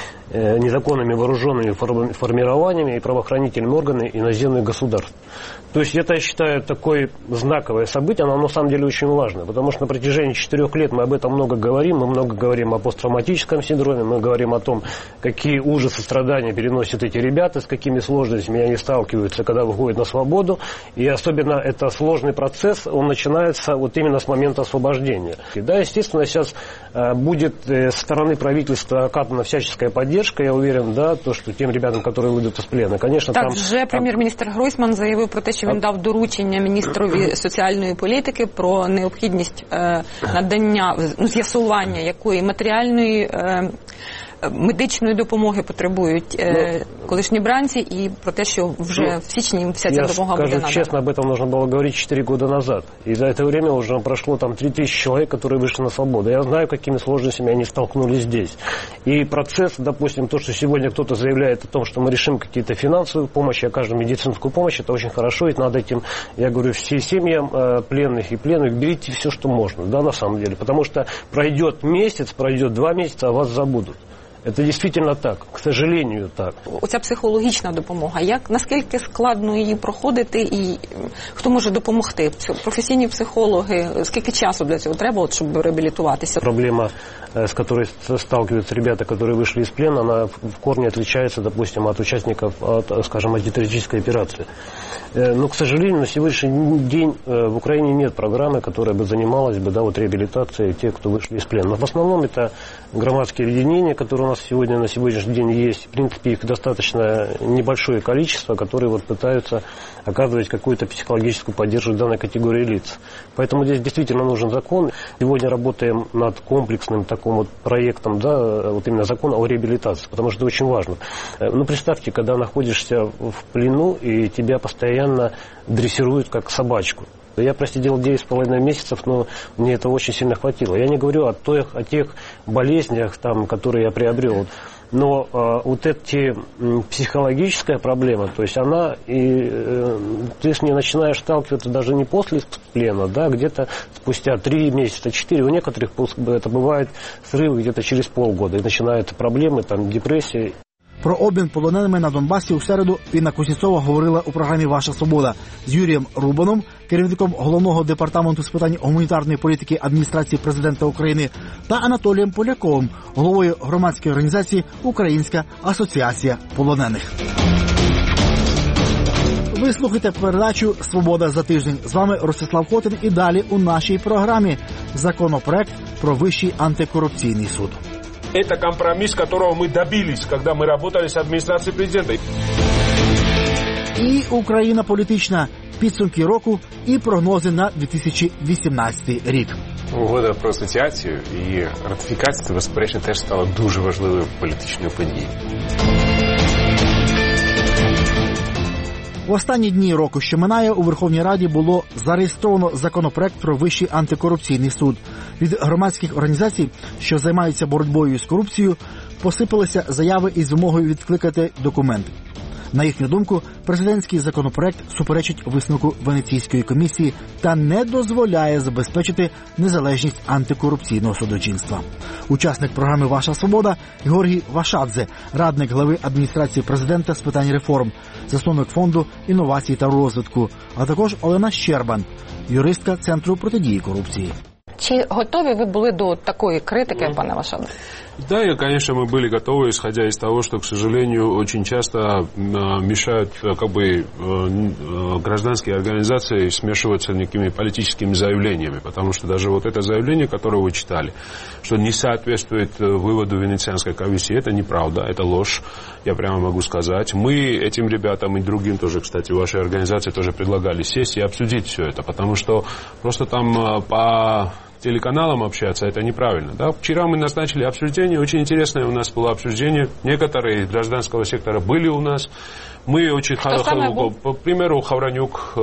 S10: э, незаконными вооруженными формированиями и правоохранительными органами иноземных государств. То есть это, я считаю, такое знаковое событие, оно на самом деле очень важно, потому что на протяжении четырех лет мы об этом много говорим, мы много говорим о посттравматическом синдроме, мы говорим о том, какие ужасы, страдания переносят эти ребята, с какими сложностями они сталкиваются, когда выходят на свободу, и особенно это сложный процесс, он начинается вот именно с момента освобождения. И да, естественно, сейчас э, будет э, со стороны правительства оказана всяческая поддержка, я уверен, да, то, что тем ребятам, которые выйдут из плена, конечно,
S7: так,
S10: там...
S7: вже прем'єр-міністр Гройсман заявив про те, що він дав доручення міністрові соціальної політики про необхідність е, надання, ну, з'ясування якої матеріальної е, медичної допомоги потребують е, колишні бранці, і про те, що вже в січні вся ця допомога буде надана.
S10: Я скажу честно, об этом нужно было говорить четыре года назад. И за это время уже прошло там три тысячи человек, которые вышли на свободу. Я знаю, какими сложностями они столкнулись здесь. И процесс, допустим, то, что сегодня кто-то заявляет о том, что мы решим какие-то финансовые помощи, окажем медицинскую помощь, это очень хорошо, и надо этим, я говорю, все семьям э, пленных и пленных, берите все, что можно, да, на самом деле. Потому что пройдет месяц, пройдет два месяца, а вас забудут. Это действительно так, к сожалению, так.
S7: Оця психологічна допомога, як, наскільки складно її проходити і хто може допомогти? Професійні психологи, скільки часу для цього треба, от, щоб реабілітуватися?
S10: Проблема, с которой сталкиваются ребята, которые вышли из плена, она в корне отличается, допустим, от участников, от, скажем, антитеррористической операции. Но, к сожалению, на сегодняшний день в Украине нет программы, которая бы занималась бы, да, вот, реабилитацией тех, кто вышли из плена. Но в основном это громадские объединения, которые у нас сегодня на сегодняшний день есть. В принципе, их достаточно небольшое количество, которые вот пытаются оказывать какую-то психологическую поддержку данной категории лиц. Поэтому здесь действительно нужен закон. Сегодня работаем над комплексным таким вот проектом, да, вот именно закона о реабилитации, потому что это очень важно. Ну, представьте, когда находишься в плену и тебя постоянно дрессируют как собачку. Я просидел девять с половиной месяцев, но мне этого очень сильно хватило. Я не говорю о тех, о тех болезнях, там, которые я приобрел. Но э, вот эти э, психологическая проблема, то есть она, и, э, ты с ней начинаешь сталкиваться даже не после плена, да, где-то спустя три месяца, четыре, у некоторых это бывает срывы где-то через полгода, и начинаются проблемы, там, депрессия.
S1: Про обмін полоненими на Донбасі у середу Інна Кузнєцова говорила у програмі «Ваша свобода» з Юрієм Рубаном, керівником Головного департаменту з питань гуманітарної політики адміністрації президента України, та Анатолієм Поляковим, головою громадської організації «Українська асоціація полонених». Ви слухаєте передачу «Свобода за тиждень». З вами Ростислав Хотин і далі у нашій програмі законопроект про Вищий антикорупційний суд.
S11: Это компромисс, которого мы добились, когда мы работали с администрацией президента.
S1: І Україна політична. Підсумки року і прогнози на дві тисячі вісімнадцятий рік.
S12: Угода про асоціацію і ратифікація, це, безперечно, теж стала дуже важливою політичною подією.
S1: В останні дні року, що минає, у Верховній Раді було зареєстровано законопроект про Вищий антикорупційний суд. Від громадських організацій, що займаються боротьбою з корупцією, посипалися заяви із вимогою відкликати документи. На їхню думку, президентський законопроект суперечить висновку Венеційської комісії та не дозволяє забезпечити незалежність антикорупційного судочинства. Учасник програми «Ваша свобода» Георгій Вашадзе, радник глави адміністрації президента з питань реформ, засновник фонду інновацій та розвитку, а також Олена Щербан, юристка Центру протидії корупції.
S7: Чи готові ви були до такої критики,
S11: Ну,
S7: пане Вашадзе?
S11: Да, и, конечно, мы были готовы, исходя из того, что, к сожалению, очень часто мешают как бы гражданские организации смешиваться некими политическими заявлениями, потому что даже вот это заявление, которое вы читали, что не соответствует выводу Венецианской комиссии, это неправда, это ложь, я прямо могу сказать. Мы этим ребятам и другим тоже, кстати, вашей организации тоже предлагали сесть и обсудить все это, потому что просто там по телеканалам общаться, это неправильно. Да? Вчера мы назначили обсуждение, очень интересное у нас было обсуждение. Некоторые гражданского сектора были у нас. Мы очень хорошо, по примеру, Хавранюк,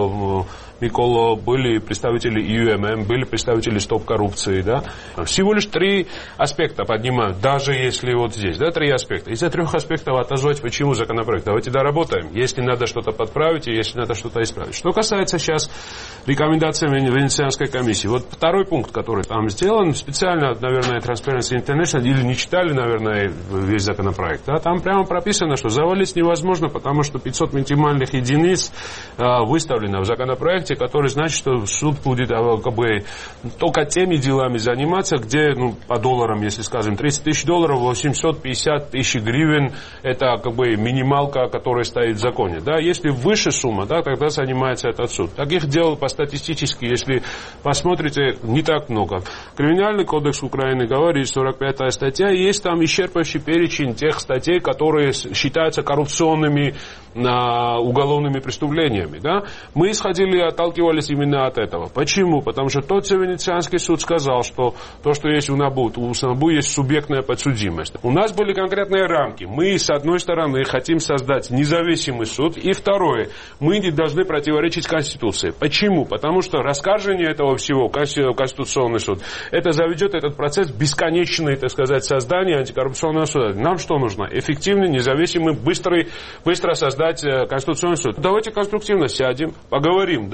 S11: Микола, были представители И Ю Эм Эм, были представители Стоп коррупции, да. Всего лишь три аспекта поднимают, даже если вот здесь, да, три аспекта. Из-за трех аспектов отозвать, почему законопроект. Давайте доработаем, если надо что-то подправить, и если надо что-то исправить. Что касается сейчас рекомендаций Венецианской комиссии. Вот второй пункт, который там сделан, специально, наверное, Transparency International, или не читали, наверное, весь законопроект, да, там прямо прописано, что завалить невозможно, потому что пятьсот минимальных единиц а, выставлено в законопроекте, который значит, что суд будет как бы только теми делами заниматься, где, ну, по долларам, если скажем, тридцать тысяч долларов, восемьсот пятьдесят тысяч гривен, это как бы минималка, которая стоит в законе. Да? Если выше сумма, да, тогда занимается этот суд. Таких дел по статистически, если посмотрите, не так много. Криминальный кодекс Украины говорит, сорок пятая статья, есть там исчерпывающий перечень тех статей, которые считаются коррупционными а, уголовными преступлениями. Да? Мы исходили, отталкивались именно от этого. Почему? Потому что тот же Венецианский суд сказал, что то, что есть у НАБУ, у НАБУ есть субъектная подсудимость. У нас были конкретные рамки. Мы, с одной стороны, хотим создать независимый суд, и второе, мы не должны противоречить Конституции. Почему? Потому что рассказывание этого всего, Конституционный суд, это заведет этот процесс бесконечный, так сказать, создание антикоррупционного суда. Нам что нужно? Эффективный, независимый, быстрый, быстро создать Конституционный суд. Давайте конструктивно сядем, поговорим, да,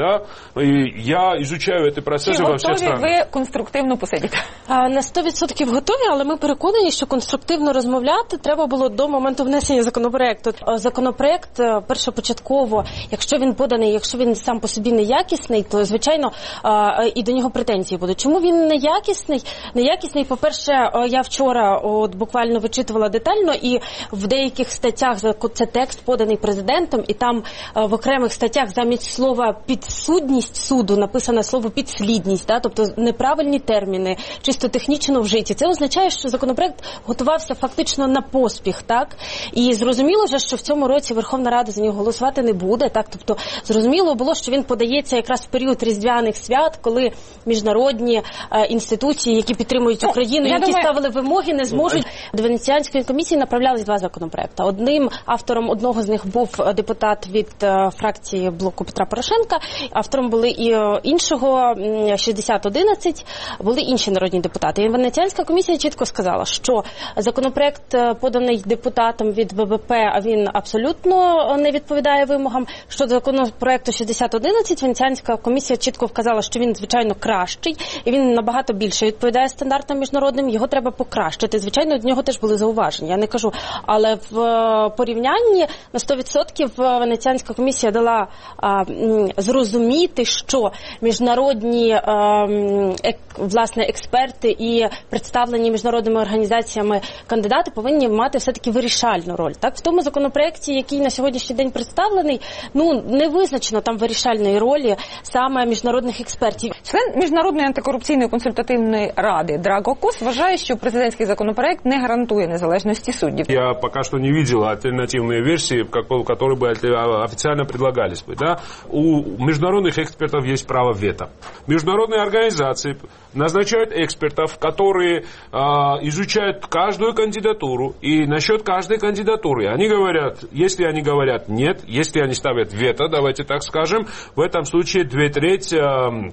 S11: да, и я изучаю эти процессы
S7: Чи
S11: во всех
S7: готові
S11: странах.
S7: ви конструктивно посидіти?
S13: А, На сто відсотків готові, але ми переконані, що конструктивно розмовляти треба було до моменту внесення законопроекту. А, Законопроект е, першопочатково, якщо він поданий, якщо він сам по собі неякісний, то, звичайно, а, і до нього претензії будуть. Чому він неякісний? Неякісний, по-перше, е, я вчора от буквально вичитувала детально, і в деяких статтях, це текст поданий президентом, і там е, в окремих статтях замість слова підсудність суду написано слово підслідність, да? Тобто неправильні терміни, чисто технічно вжиті. Це означає, що законопроект готувався фактично на поспіх, так? І зрозуміло вже, що в цьому році Верховна Рада за нього голосувати не буде, так? Тобто зрозуміло було, що він подається якраз в період різдвяних свят, коли міжнародні е, інституції, які підтримують Україну,
S7: я
S13: які
S7: думаю...
S13: ставили вимоги, не зможуть. До Венеціанської комісії направлялись два законопроекти. Одним автором одного з них був депутат від е, фракції блоку Петра Порошенка, автором були і е, іншого шістдесят одинадцять, були інші народні депутати. І Венеціанська комісія чітко сказала, що законопроект, поданий депутатом від ББП, він абсолютно не відповідає вимогам. Щодо законопроекту шістдесят одинадцять, Венеціанська комісія чітко вказала, що він, звичайно, кращий, і він набагато більше відповідає стандартам міжнародним, його треба покращити. Звичайно, до нього теж були зауваження, я не кажу. Але в порівнянні на сто відсотків Венеціанська комісія дала а, зрозуміти, що міжнародні а, ек, власне, експерти і представлені міжнародними організаціями кандидати повинні мати все-таки вирішальну роль. Так, в тому законопроекті, який на сьогоднішній день представлений, ну, не визначено там вирішальної ролі саме міжнародних експертів.
S7: Член Міжнародної антикорупційної консультативної ради Драго Кос вважає, що президентський законопроект не гарантує незалежності суддів.
S11: Я пока что не видел альтернативные версии, которые бы официально предлагались бы. Да? У международных экспертов есть право вето. Международные организации назначают экспертов, которые э, изучают каждую кандидатуру, и насчет каждой кандидатуры они говорят, если они говорят нет, если они ставят вето, давайте так скажем, в этом случае две трети э,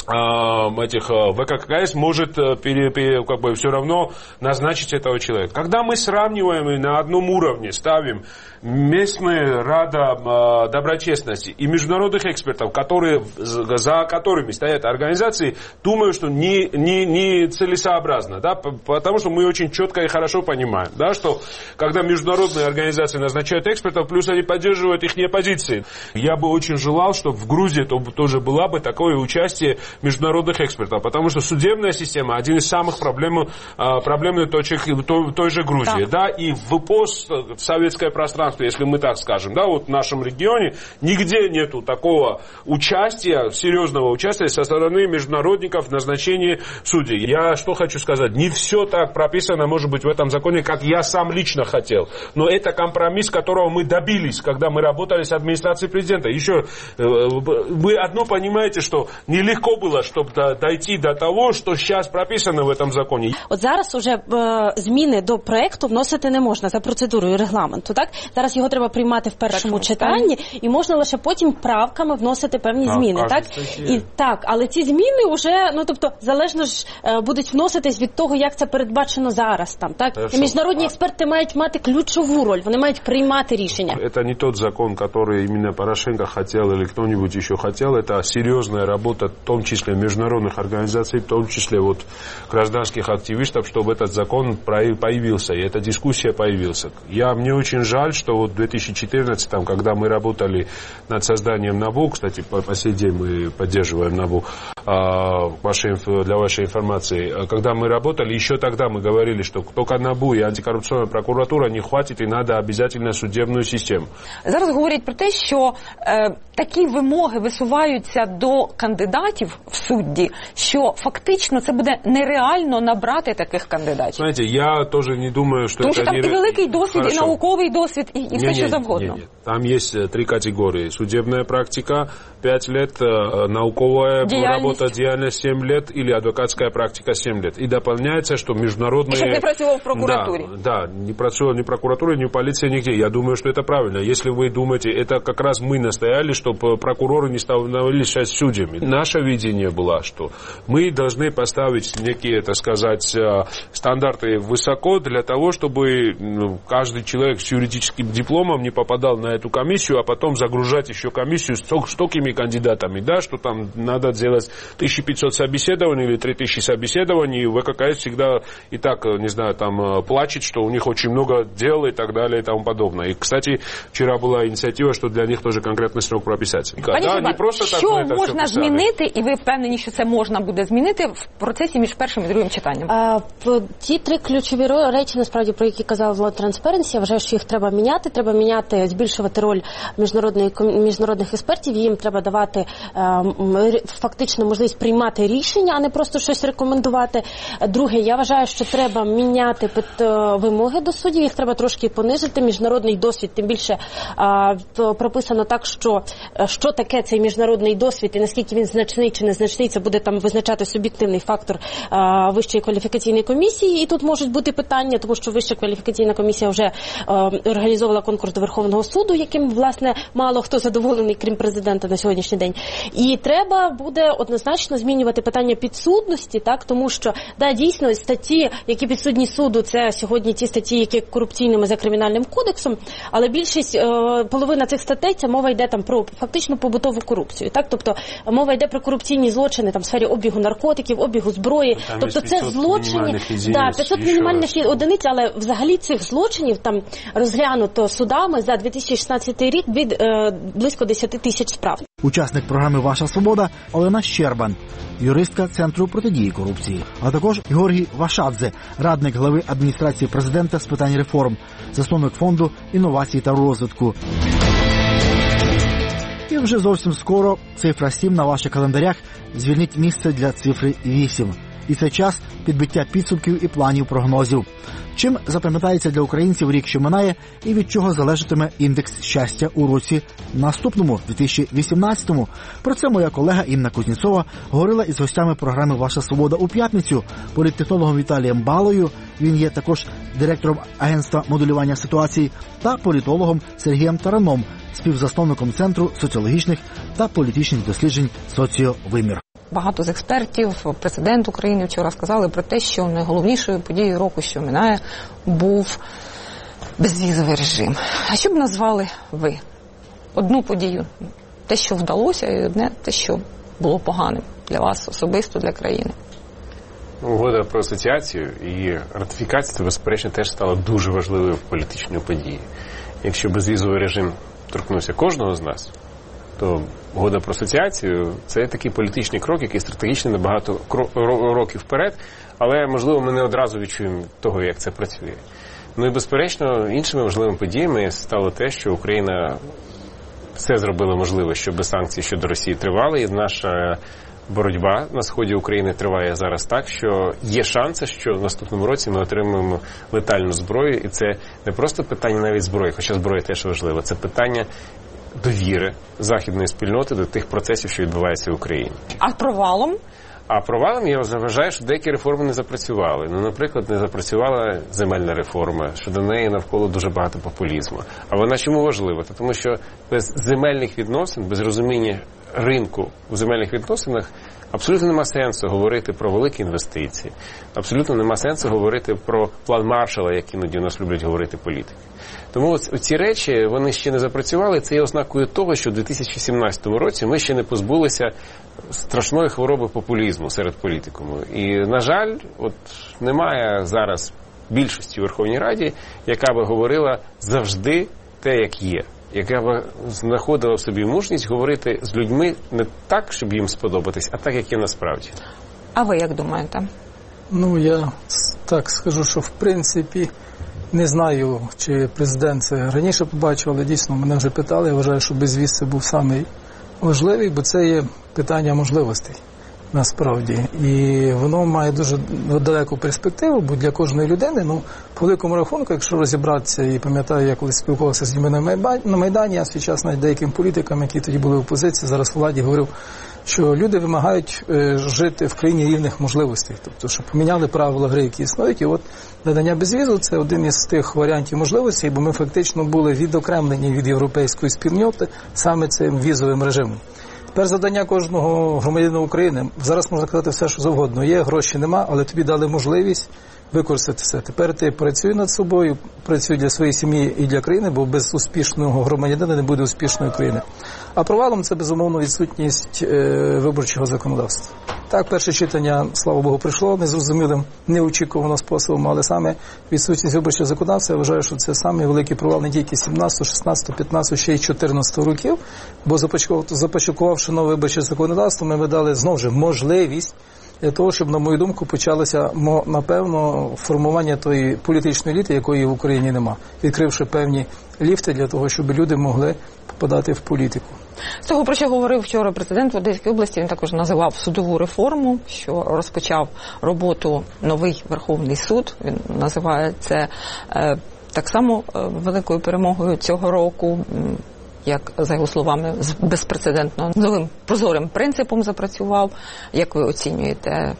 S11: этих ВККС может пере, пере, как бы все равно назначить этого человека. Когда мы сравниваем и на одном уровне ставим местная рада доброчестности и международных экспертов, которые, за которыми стоят организации, думаю, что не, не, не целесообразно, да, потому что мы очень четко и хорошо понимаем, да, что когда международные организации назначают экспертов, плюс они поддерживают их позиции. Я бы очень желал, чтобы в Грузии тоже было бы такое участие международных экспертов, потому что судебная система один из самых проблем, проблемных точек той, той же Грузии, да, да, и в постсоветское пространство, если мы так скажем, да, вот в нашем регионе нигде нету такого участия, серьезного участия со стороны международников в назначении судей. Я что хочу сказать, не все так прописано, может быть, в этом законе, как я сам лично хотел, но это компромисс, которого мы добились, когда мы работали с администрацией президента. Еще вы одно понимаете, что нелегко было, чтобы дойти до того, що зараз прописано в цьому законі.
S13: От зараз уже е, зміни до проекту вносити не можна за процедурою регламенту, так? Зараз його треба приймати в першому читанні, і можна лише потім правками вносити певні так, зміни, так? І так, але ці зміни вже, ну тобто, залежно ж е, будуть вноситись від того, як це передбачено зараз там, так? І міжнародні експерти мають мати ключову роль, вони мають приймати рішення.
S11: Це не той закон, який іменно Порошенко хотів, або хто-нибудь ще хотів, це серйозна робота, в тому числі международных организаций, в том числе вот гражданских активистов, чтобы этот закон появился, и эта дискуссия появилась. Я, мне очень жаль, что вот в две тысячи четырнадцатом, когда мы работали над созданием НАБУ, кстати, по, по сей день мы поддерживаем НАБУ, а, вашей, для вашей информации, когда мы работали, еще тогда мы говорили, что только НАБУ и антикоррупционная прокуратура не хватит, и надо обязательно судебную систему.
S7: Зараз говорять про те, що е, такі вимоги висуваються до кандидатів в судді, що фактично це буде нереально набрати таких кандидатів.
S11: Знаєте, я теж не думаю, що
S7: Тому
S11: це...
S7: Тому що там
S11: не...
S7: і великий досвід,
S11: Хорошо.
S7: і науковий досвід, і, і
S11: не,
S7: все,
S11: не,
S7: що завгодно.
S11: Не, не. Там есть три категории. Судебная практика пять лет, науковая
S7: деятельность.
S11: работа деятельность семь лет или адвокатская практика семь лет. И дополняется, что международные...
S7: И чтобы не працевал в прокуратуре.
S11: Да, да, не працевал ни в прокуратуре, ни в полиции, нигде. Я думаю, что это правильно. Если вы думаете, это как раз мы настояли, чтобы прокуроры не становились сейчас судьями. Наше видение линия была, что мы должны поставить некие, так сказать, стандарты высоко для того, чтобы ну, каждый человек с юридическим дипломом не попадал на эту комиссию, а потом загружать еще комиссию с столькими кандидатами, да, что там надо делать тысяча пятьсот собеседований или три тысячи собеседований, в ВККС всегда и так, не знаю, там плачет, что у них очень много дел и так далее и тому подобное. И, кстати, вчора була ініціатива, що для них теж конкретний срок прописати.
S7: Пані
S11: Да,
S7: Шурбан,
S11: не просто так
S7: що
S11: ми це
S7: можна
S11: все писали.
S7: змінити, і ви впевнені, що це можна буде змінити в процесі між першим і другим читанням?
S13: А, ті три ключові речі, насправді, про які казав Влад Трансперенсі, я вважаю, що їх треба міняти. Треба міняти, збільшувати роль міжнародної, міжнародних експертів, їм треба давати е, фактично можливість приймати рішення, а не просто щось рекомендувати. Друге, я вважаю, що треба міняти під, е, вимоги до суддів, їх треба трошки понизити. Міжнародний досвід, тим більше е, прописано так, що, що таке цей міжнародний досвід і наскільки він значний чи незначний, це буде там визначати суб'єктивний фактор е, Вищої кваліфікаційної комісії. І тут можуть бути питання, тому що Вища кваліфікаційна комісія вже е, організовувала конкурс до Верховного суду, яким, власне, мало хто задоволений, крім президента на сьогоднішній день. І треба буде однозначно змінювати питання підсудності, так, тому що, да, дійсно, статті, які підсудні суду, це сьогодні ті статті, які корупційними за кримінальним кодексом, але більшість, е, половина цих статей, це мова йде там про фактично побутову корупцію, так, тобто мова йде про корупційні злочини там в сфері обігу наркотиків, обігу зброї,
S11: там
S13: тобто це злочини, да, п'ятсот мінімальних одиниць, але взагалі цих злочинів там розглянуто судами за дві тисячі шістнадцятий рік від е, близько десять тисяч справ.
S1: Учасник програми «Ваша свобода» Олена Щербан, юристка Центру протидії корупції, а також Георгій Вашадзе, радник глави адміністрації президента з питань реформ, засновник фонду інновацій та розвитку. І вже зовсім скоро цифра сім на ваших календарях звільнить місце для цифри вісім. І це час підбиття підсумків і планів прогнозів. Чим запам'ятається для українців рік, що минає, і від чого залежатиме індекс щастя у році наступному, дві тисячі вісімнадцятому. Про це моя колега Інна Кузнєцова говорила із гостями програми «Ваша свобода» у п'ятницю, політтехнологом Віталієм Балою, він є також директором агентства моделювання ситуацій, та політологом Сергієм Тараном, співзасновником Центру соціологічних та політичних досліджень «Соціовимір».
S7: Багато з експертів, президент України вчора сказали про те, що найголовнішою подією року, що минає, був безвізовий режим. А що б назвали ви? Одну подію, те, що вдалося, і одне те, що було поганим для вас особисто, для країни.
S12: Угода про асоціацію і ратифікація, це, безперечно, теж стала дуже важливою політичною подією. Якщо безвізовий режим торкнувся кожного з нас, то угода про асоціацію – це такий політичний крок, який стратегічний на багато років вперед, але, можливо, ми не одразу відчуємо того, як це працює. Ну і, безперечно, іншими важливими подіями стало те, що Україна все зробила можливе, щоб санкції щодо Росії тривали, і наша боротьба на сході України триває зараз так, що є шанси, що в наступному році ми отримаємо летальну зброю, і це не просто питання навіть зброї, хоча зброя теж важлива, це питання довіри західної спільноти до тих процесів, що відбуваються в Україні.
S7: А провалом?
S12: А провалом я вважаю, що деякі реформи не запрацювали. Ну, наприклад, не запрацювала земельна реформа, що до неї навколо дуже багато популізму. А вона чому важлива? Тому що без земельних відносин, без розуміння ринку у земельних відносинах абсолютно нема сенсу говорити про великі інвестиції. Абсолютно нема сенсу говорити про план Маршалла, як іноді у нас люблять говорити політики. Тому ці речі, вони ще не запрацювали. Це є ознакою того, що в дві тисячі сімнадцятому році ми ще не позбулися страшної хвороби популізму серед політикуму. І, на жаль, от немає зараз більшості у Верховній Раді, яка би говорила завжди те, як є. Яка б знаходила в собі мужність говорити з людьми не так, щоб їм сподобатись, а так, як є насправді.
S7: А ви як думаєте?
S14: Ну, я так скажу, що в принципі не знаю, чи президент це раніше побачив, але дійсно мене вже питали. Я вважаю, що безвіз це був самий важливий, бо це є питання можливостей насправді. І воно має дуже далеку перспективу, бо для кожної людини, ну, по великому рахунку, якщо розібратися, і пам'ятаю, я колись спілкувався з людьми на Майдані, я свій час навіть деяким політикам, які тоді були в опозиції, зараз у владі, говорив, що люди вимагають е, жити в країні рівних можливостей, тобто, щоб поміняли правила гри, які існують, і от надання безвізу – це один із тих варіантів можливостей, бо ми фактично були відокремлені від європейської спільноти саме цим візовим режимом. Тепер завдання кожного громадянина України, зараз можна казати все, що завгодно. Є, гроші нема, але тобі дали можливість використати все. Тепер ти працюй над собою, працюй для своєї сім'ї і для країни, бо без успішного громадянина не буде успішної країни. А провалом це, безумовно, відсутність е, виборчого законодавства. Так, перше читання, слава Богу, прийшло незрозумілим, неочікуваним способом, але саме відсутність виборчого законодавства, я вважаю, що це саме великий провал не тільки сімнадцятого, шістнадцятого, п'ятнадцятого, ще й чотирнадцятого років, бо започаткувавши нове виборче законодавство, ми видали, знову ж, можливість для того, щоб, на мою думку, почалося, напевно, формування тої політичної еліти, якої в Україні нема, відкривши певні ліфти для того, щоб люди могли попадати в політику.
S7: З того, про що говорив вчора президент в Одеській області, він також називав судову реформу, що розпочав роботу новий Верховний суд. Він називає це е, так само е, великою перемогою цього року, як, за його словами, безпрецедентно новим прозорим принципом запрацював. Як ви оцінюєте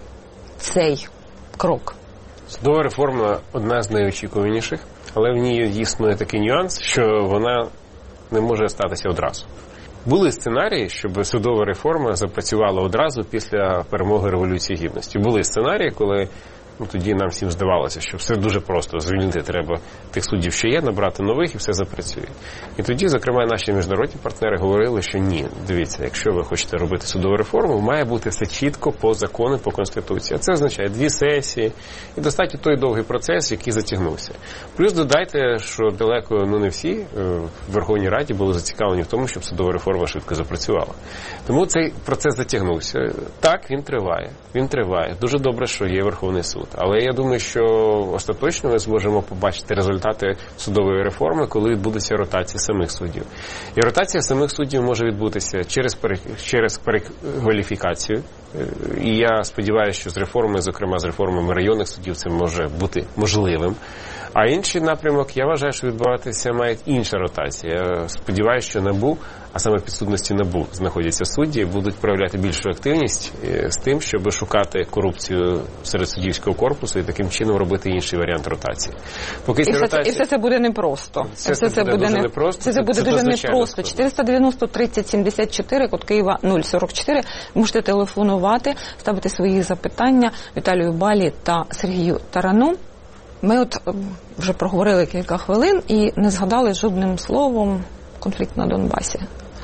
S7: цей крок?
S12: Судова реформа одна з найочікуваніших, але в ній існує такий нюанс, що вона не може статися одразу. Були сценарії, щоб судова реформа запрацювала одразу після перемоги Революції Гідності. Були сценарії, коли ну, тоді нам всім здавалося, що все дуже просто. Звільнити треба тих суддів, що є, набрати нових і все запрацює. І тоді, зокрема, наші міжнародні партнери говорили, що ні, дивіться, якщо ви хочете робити судову реформу, має бути все чітко по закону, по Конституції. А це означає дві сесії і достатньо той довгий процес, який затягнувся. Плюс додайте, що далеко, ну не всі в Верховній Раді були зацікавлені в тому, щоб судова реформа швидко запрацювала. Тому цей процес затягнувся. Так, він триває. Він триває. Дуже добре, що є Верховний суд. Але я думаю, що остаточно ми зможемо побачити результати судової реформи, коли відбудеться ротація самих суддів. І ротація самих суддів може відбутися через, пере... через перекваліфікацію. І я сподіваюся, що з реформами, зокрема з реформами районних суддів, це може бути можливим. А інший напрямок, я вважаю, що відбуватися має інша ротація. Я сподіваюся, що НАБУ, а саме підсудності НАБУ, знаходяться судді, будуть проявляти більшу активність з тим, щоб шукати корупцію серед суддівського корпусу і таким чином робити інший варіант ротації. Поки
S7: і, все
S12: ротація...
S7: це, і все це буде непросто.
S12: Все, все це буде дуже не... непросто.
S7: Все це буде це дуже непросто. чотириста дев'яносто тридцять сімдесят чотири, код Києва нуль сорок чотири. Можете телефонувати, ставити свої запитання Віталію Балі та Сергію Тарану. Ми от вже проговорили кілька хвилин і не згадали жодним словом конфлікт на Донбасі.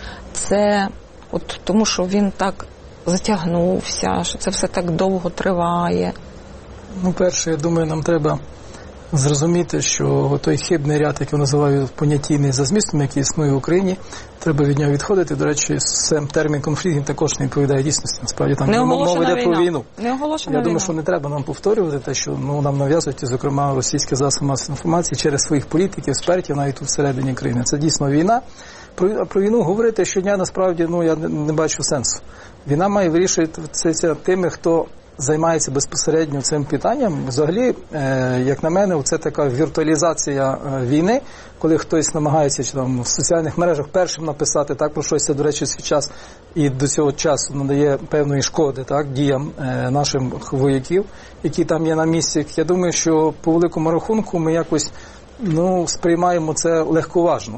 S7: Це от тому, що він так затягнувся, що це все так довго триває.
S14: Ну, перше, я думаю, нам треба зрозуміти, що той хибний ряд, який називають понятійний за змістом, який існує в Україні, треба від нього відходити. До речі, сам термін конфлікт також не відповідає дійсності. Насправді там мова йде про війну.
S7: Не оголошена
S14: Я думаю,
S7: війна.
S14: що не треба нам повторювати те, що ну, нам нав'язують, зокрема, російські засоби масової інформації через своїх політиків, експертів, навіть тут всередині країни. Це дійсно війна. Про, про війну говорити щодня, насправді, ну, я не, не бачу сенсу. Війна має вирішуватися тими, хто займається безпосередньо цим питанням. Взагалі, е, як на мене, це така віртуалізація е, війни, коли хтось намагається чи, там, в соціальних мережах першим написати так про щось, це, до речі, свій час і до цього часу надає певної шкоди так, діям е, нашим вояків, які там є на місці. Я думаю, що по великому рахунку ми якось ну, сприймаємо це легковажно.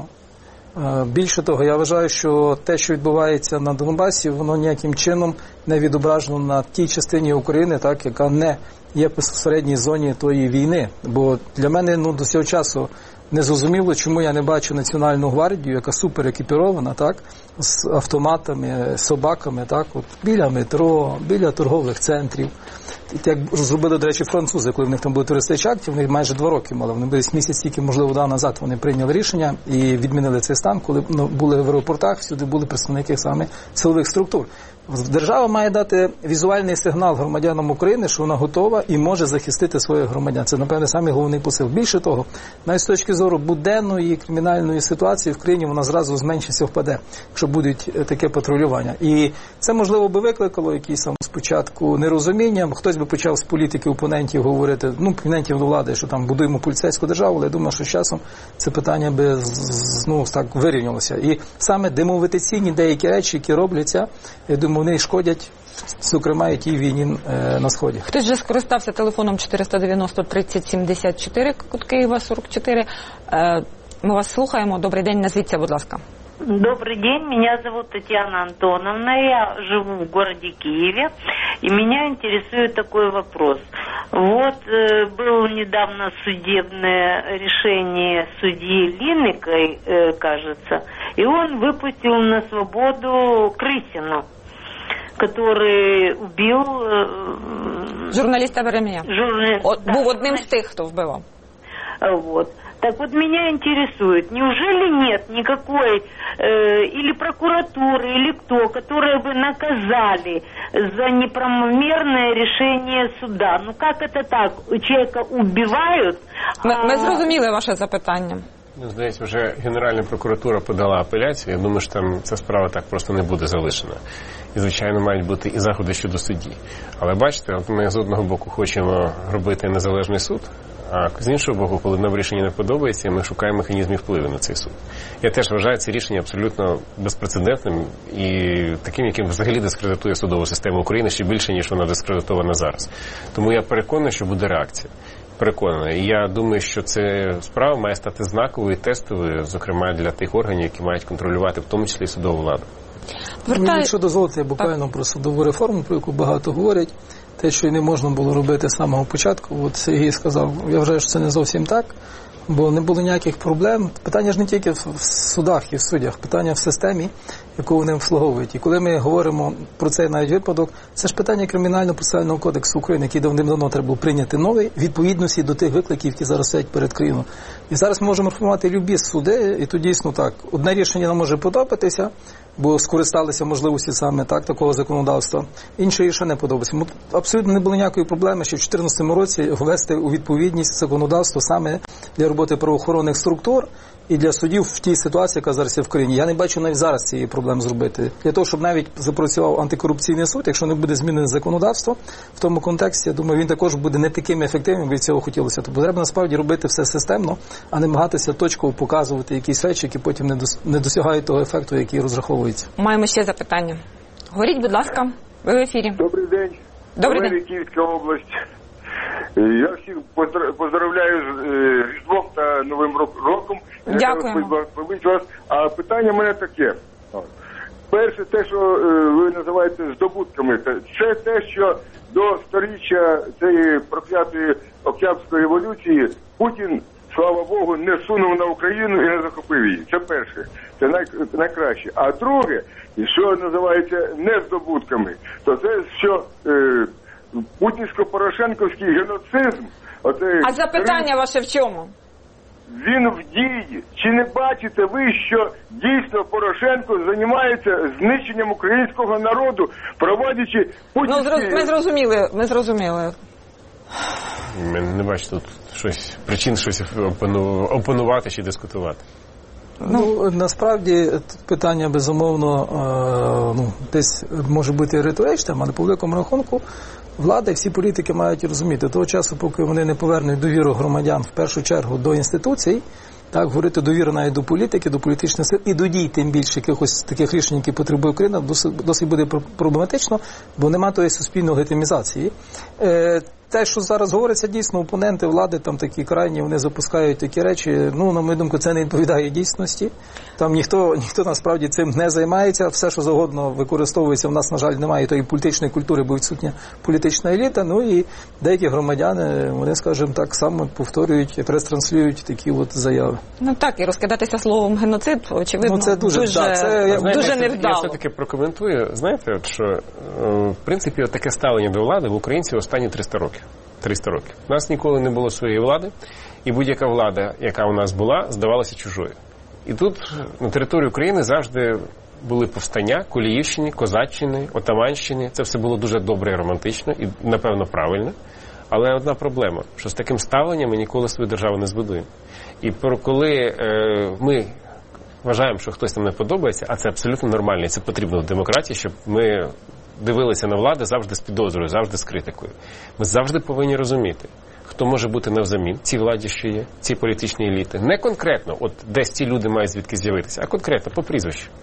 S14: Більше того, я вважаю, що те, що відбувається на Донбасі, воно ніяким чином не відображено на тій частині України, так, яка не є в безпосередній зоні тої війни. Бо для мене ну, до цього часу не зрозуміло, чому я не бачу Національну гвардію, яка супер екіпірована, так, з автоматами, собаками, так, от, біля метро, біля торгових центрів. Як зробили, до речі, французи, коли в них там були туристичні акції, вони майже два роки мали. Вони десь місяць, тільки, можливо, да, назад вони прийняли рішення і відмінили цей стан, коли ну, були в аеропортах, всюди були представники саме силових структур. Держава має дати візуальний сигнал громадянам України, що вона готова і може захистити своїх громадян. Це, напевне, самий головний посил. Більше того, навіть з точки зору буденної кримінальної ситуації в країні вона зразу зменшиться, впаде, якщо буде таке патрулювання. І це, можливо, би викликало якісь там спочатку нерозуміння. Хтось би почав з політики опонентів говорити, ну, опонентів до влади, що там будуємо поліцейську державу, але я думаю, що з часом це питання би ну, так вирівнялося. І саме демотиваційні деякі речі, які робляться, я думаю, вони шкодять, зокрема, і тій війні е, на Сході.
S7: Хтось вже скористався телефоном чотириста дев'яносто тридцять сімдесят чотири, код Києва сорок чотири. Е, ми вас слухаємо. Добрий день, назвіться, будь ласка.
S15: Добрый день, меня зовут Татьяна Антоновна, я живу в городе Киеве, и меня интересует такой вопрос. Вот э, было недавно судебное решение судьи Линникой, э, кажется, и он выпустил на свободу Крысину, который убил... Э,
S7: Журналіста Веремія.
S15: Журналист,
S7: О,
S15: да,
S7: був одним з тих, хто вбивав.
S15: Вот. Так вот, меня интересует, неужели нет никакой э, или прокуратуры, или кто, которые бы наказали за неправомерное решение суда? Ну как это так? Человека убивают?
S7: Ми,
S15: а...
S7: ми зрозуміли ваше запитання.
S12: Ну, здається, вже Генеральна прокуратура подала апеляцію. Я думаю, що там ця справа так просто не буде залишена. І, звичайно, мають бути і заходи щодо судді. Але бачите, от ми з одного боку хочемо робити незалежний суд, а з іншого боку, коли нам рішення не подобається, ми шукаємо механізмів впливу на цей суд. Я теж вважаю це рішення абсолютно безпрецедентним і таким, яким взагалі дискредитує судову систему України ще більше, ніж вона дискредитована зараз. Тому я переконаний, що буде реакція. Переконаний. І я думаю, що ця справа має стати знаковою і тестовою, зокрема для тих органів, які мають контролювати, в тому числі і судову владу.
S14: Вертаю... Якщо дозволите, буквально так. Про судову реформу, про яку багато говорять, те, що і не можна було робити з самого початку, от Сергій сказав, я вважаю, що це не зовсім так, бо не було ніяких проблем. Питання ж не тільки в судах і в суддях, питання в системі, яку вони обслуговують. І коли ми говоримо про цей навіть випадок, це ж питання Кримінально-процесуального кодексу України, який давним-давно треба було прийняти новий, відповідності до тих викликів, які зараз стоять перед країною. І зараз ми можемо реформувати любі суди, і тут дійсно так. Одне рішення нам може подобатися, бо скористалися можливості саме так, такого законодавства. Інше рішення не подобається. Абсолютно не було ніякої проблеми, що в дві тисячі чотирнадцятому році ввести у відповідність законодавство саме для роботи правоохоронних структур і для суддів в тій ситуації, яка зараз є в країні. Я не бачу навіть зараз цієї проблеми зробити. Для того, щоб навіть запрацював антикорупційний суд, якщо не буде змінене законодавство, в тому контексті, я думаю, він також буде не таким ефективним, як цього хотілося. Тобто треба насправді робити все системно, а не намагатися точково показувати якісь речі, які потім не досягають того ефекту, який розраховується.
S7: Маємо ще запитання. Говоріть, будь ласка, ви в ефірі.
S16: Добрий день.
S7: Добрий день.
S16: Київська область. Я всіх поздравляю з Різдвом та Новим роком.
S7: Дякую.
S16: Вас. А питання в мене таке. Перше, те, що ви називаєте здобутками, це те, що до сторіччя цієї проклятої Октябрьської революції Путін, слава Богу, не сунув на Україну і не захопив її. Це перше. Це най, найкраще. А друге, що називається не здобутками, то це, що е, путінсько-порошенковський геноцизм. Оце,
S7: а запитання ваше в чому?
S16: Він в дії. Чи не бачите ви, що дійсно Порошенко займається знищенням українського народу, проводячи путінські...
S7: Ну, ми зрозуміли, ми зрозуміли.
S12: Ми не бачу тут щось, причин щось опанувати чи дискутувати.
S14: Ну, насправді, питання, безумовно, е, ну, десь може бути риторичним, але по великому рахунку влада і всі політики мають розуміти, того часу, поки вони не повернуть довіру громадян в першу чергу до інституцій, так, говорити довіру навіть до політики, до політичних сил і до дій, тим більше якихось таких рішень, які потребує Україна, досить, досить буде проблематично, бо немає тої суспільної легітимізації. Е, Те, що зараз говориться, дійсно, опоненти влади, там такі крайні, вони запускають такі речі, ну, на мою думку, це не відповідає дійсності. Там ніхто, ніхто насправді цим не займається, все, що завгодно використовується, в нас, на жаль, немає тої політичної культури, бо відсутня політична еліта, ну і деякі громадяни, вони, скажімо так, само повторюють, транслюють такі от заяви.
S7: Ну так, і розкидатися словом геноцид, очевидно, ну,
S14: це дуже,
S7: дуже,
S14: так, це,
S7: дуже
S12: знаєте,
S7: невдало.
S12: Я все-таки прокоментую, знаєте, от що, в принципі, от таке ставлення до влади в українців останні триста років. триста років. У нас ніколи не було своєї влади, і будь-яка влада, яка у нас була, здавалася чужою. І тут на території України завжди були повстання, Коліївщини, Козаччини, Отаманщини. Це все було дуже добре і романтично, і, напевно, правильно. Але одна проблема, що з таким ставленням ми ніколи свою державу не збудуємо. І коли е, ми вважаємо, що хтось нам не подобається, а це абсолютно нормально, і це потрібно в демократії, щоб ми дивилися на владу завжди з підозрою, завжди з критикою. Ми завжди повинні розуміти, хто може бути навзамін цій владі, що є, цій політичній еліти. Не конкретно, от десь ці люди мають звідки з'явитися, а конкретно по прізвищу.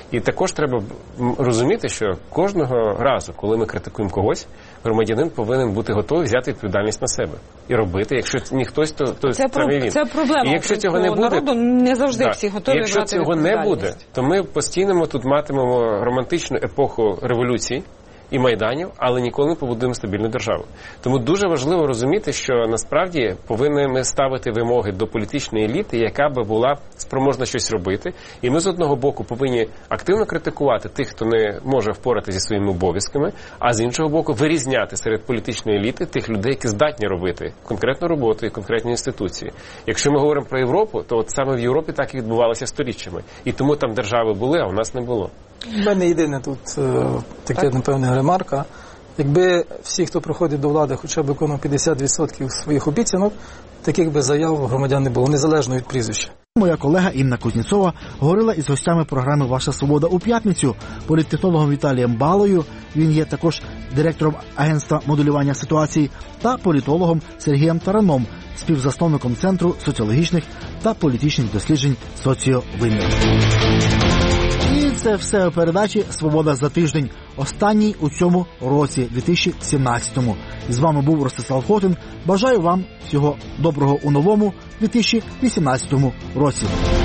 S12: І також треба розуміти, що кожного разу, коли ми критикуємо когось, громадянин повинен бути готовий взяти відповідальність на себе і робити. Якщо не хтось, то, то
S7: це
S12: саме він.
S7: Це проблема.
S12: І якщо цього не буде,
S7: народу не завжди
S12: да,
S7: всі готові
S12: якщо
S7: брати
S12: цього не буде, то ми постійно тут матимемо романтичну епоху революції і майданів, але ніколи не побудуємо стабільну державу. Тому дуже важливо розуміти, що насправді повинні ми ставити вимоги до політичної еліти, яка би була спроможна щось робити. І ми з одного боку повинні активно критикувати тих, хто не може впоратися зі своїми обов'язками, а з іншого боку вирізняти серед політичної еліти тих людей, які здатні робити конкретну роботу і конкретні інституції. Якщо ми говоримо про Європу, то от саме в Європі так і відбувалося сторіччями. І тому там держави були, а у нас не було.
S14: У мене єдине тут е, таке, напевне, ремарка. Якби всі, хто приходить до влади, хоча б виконував п'ятдесят відсотків своїх обіцянок, таких би заяв громадян не було, незалежно від прізвища.
S1: Моя колега Інна Кузнєцова говорила із гостями програми «Ваша свобода» у п'ятницю, політтехнологом Віталієм Балою, він є також директором агентства моделювання ситуацій, та політологом Сергієм Тараном, співзасновником Центру соціологічних та політичних досліджень «Соціовимір». І це все у передачі «Свобода за тиждень», останній у цьому році, дві тисячі сімнадцятому. З вами був Ростислав Хотин. Бажаю вам всього доброго у новому дві тисячі вісімнадцятому році.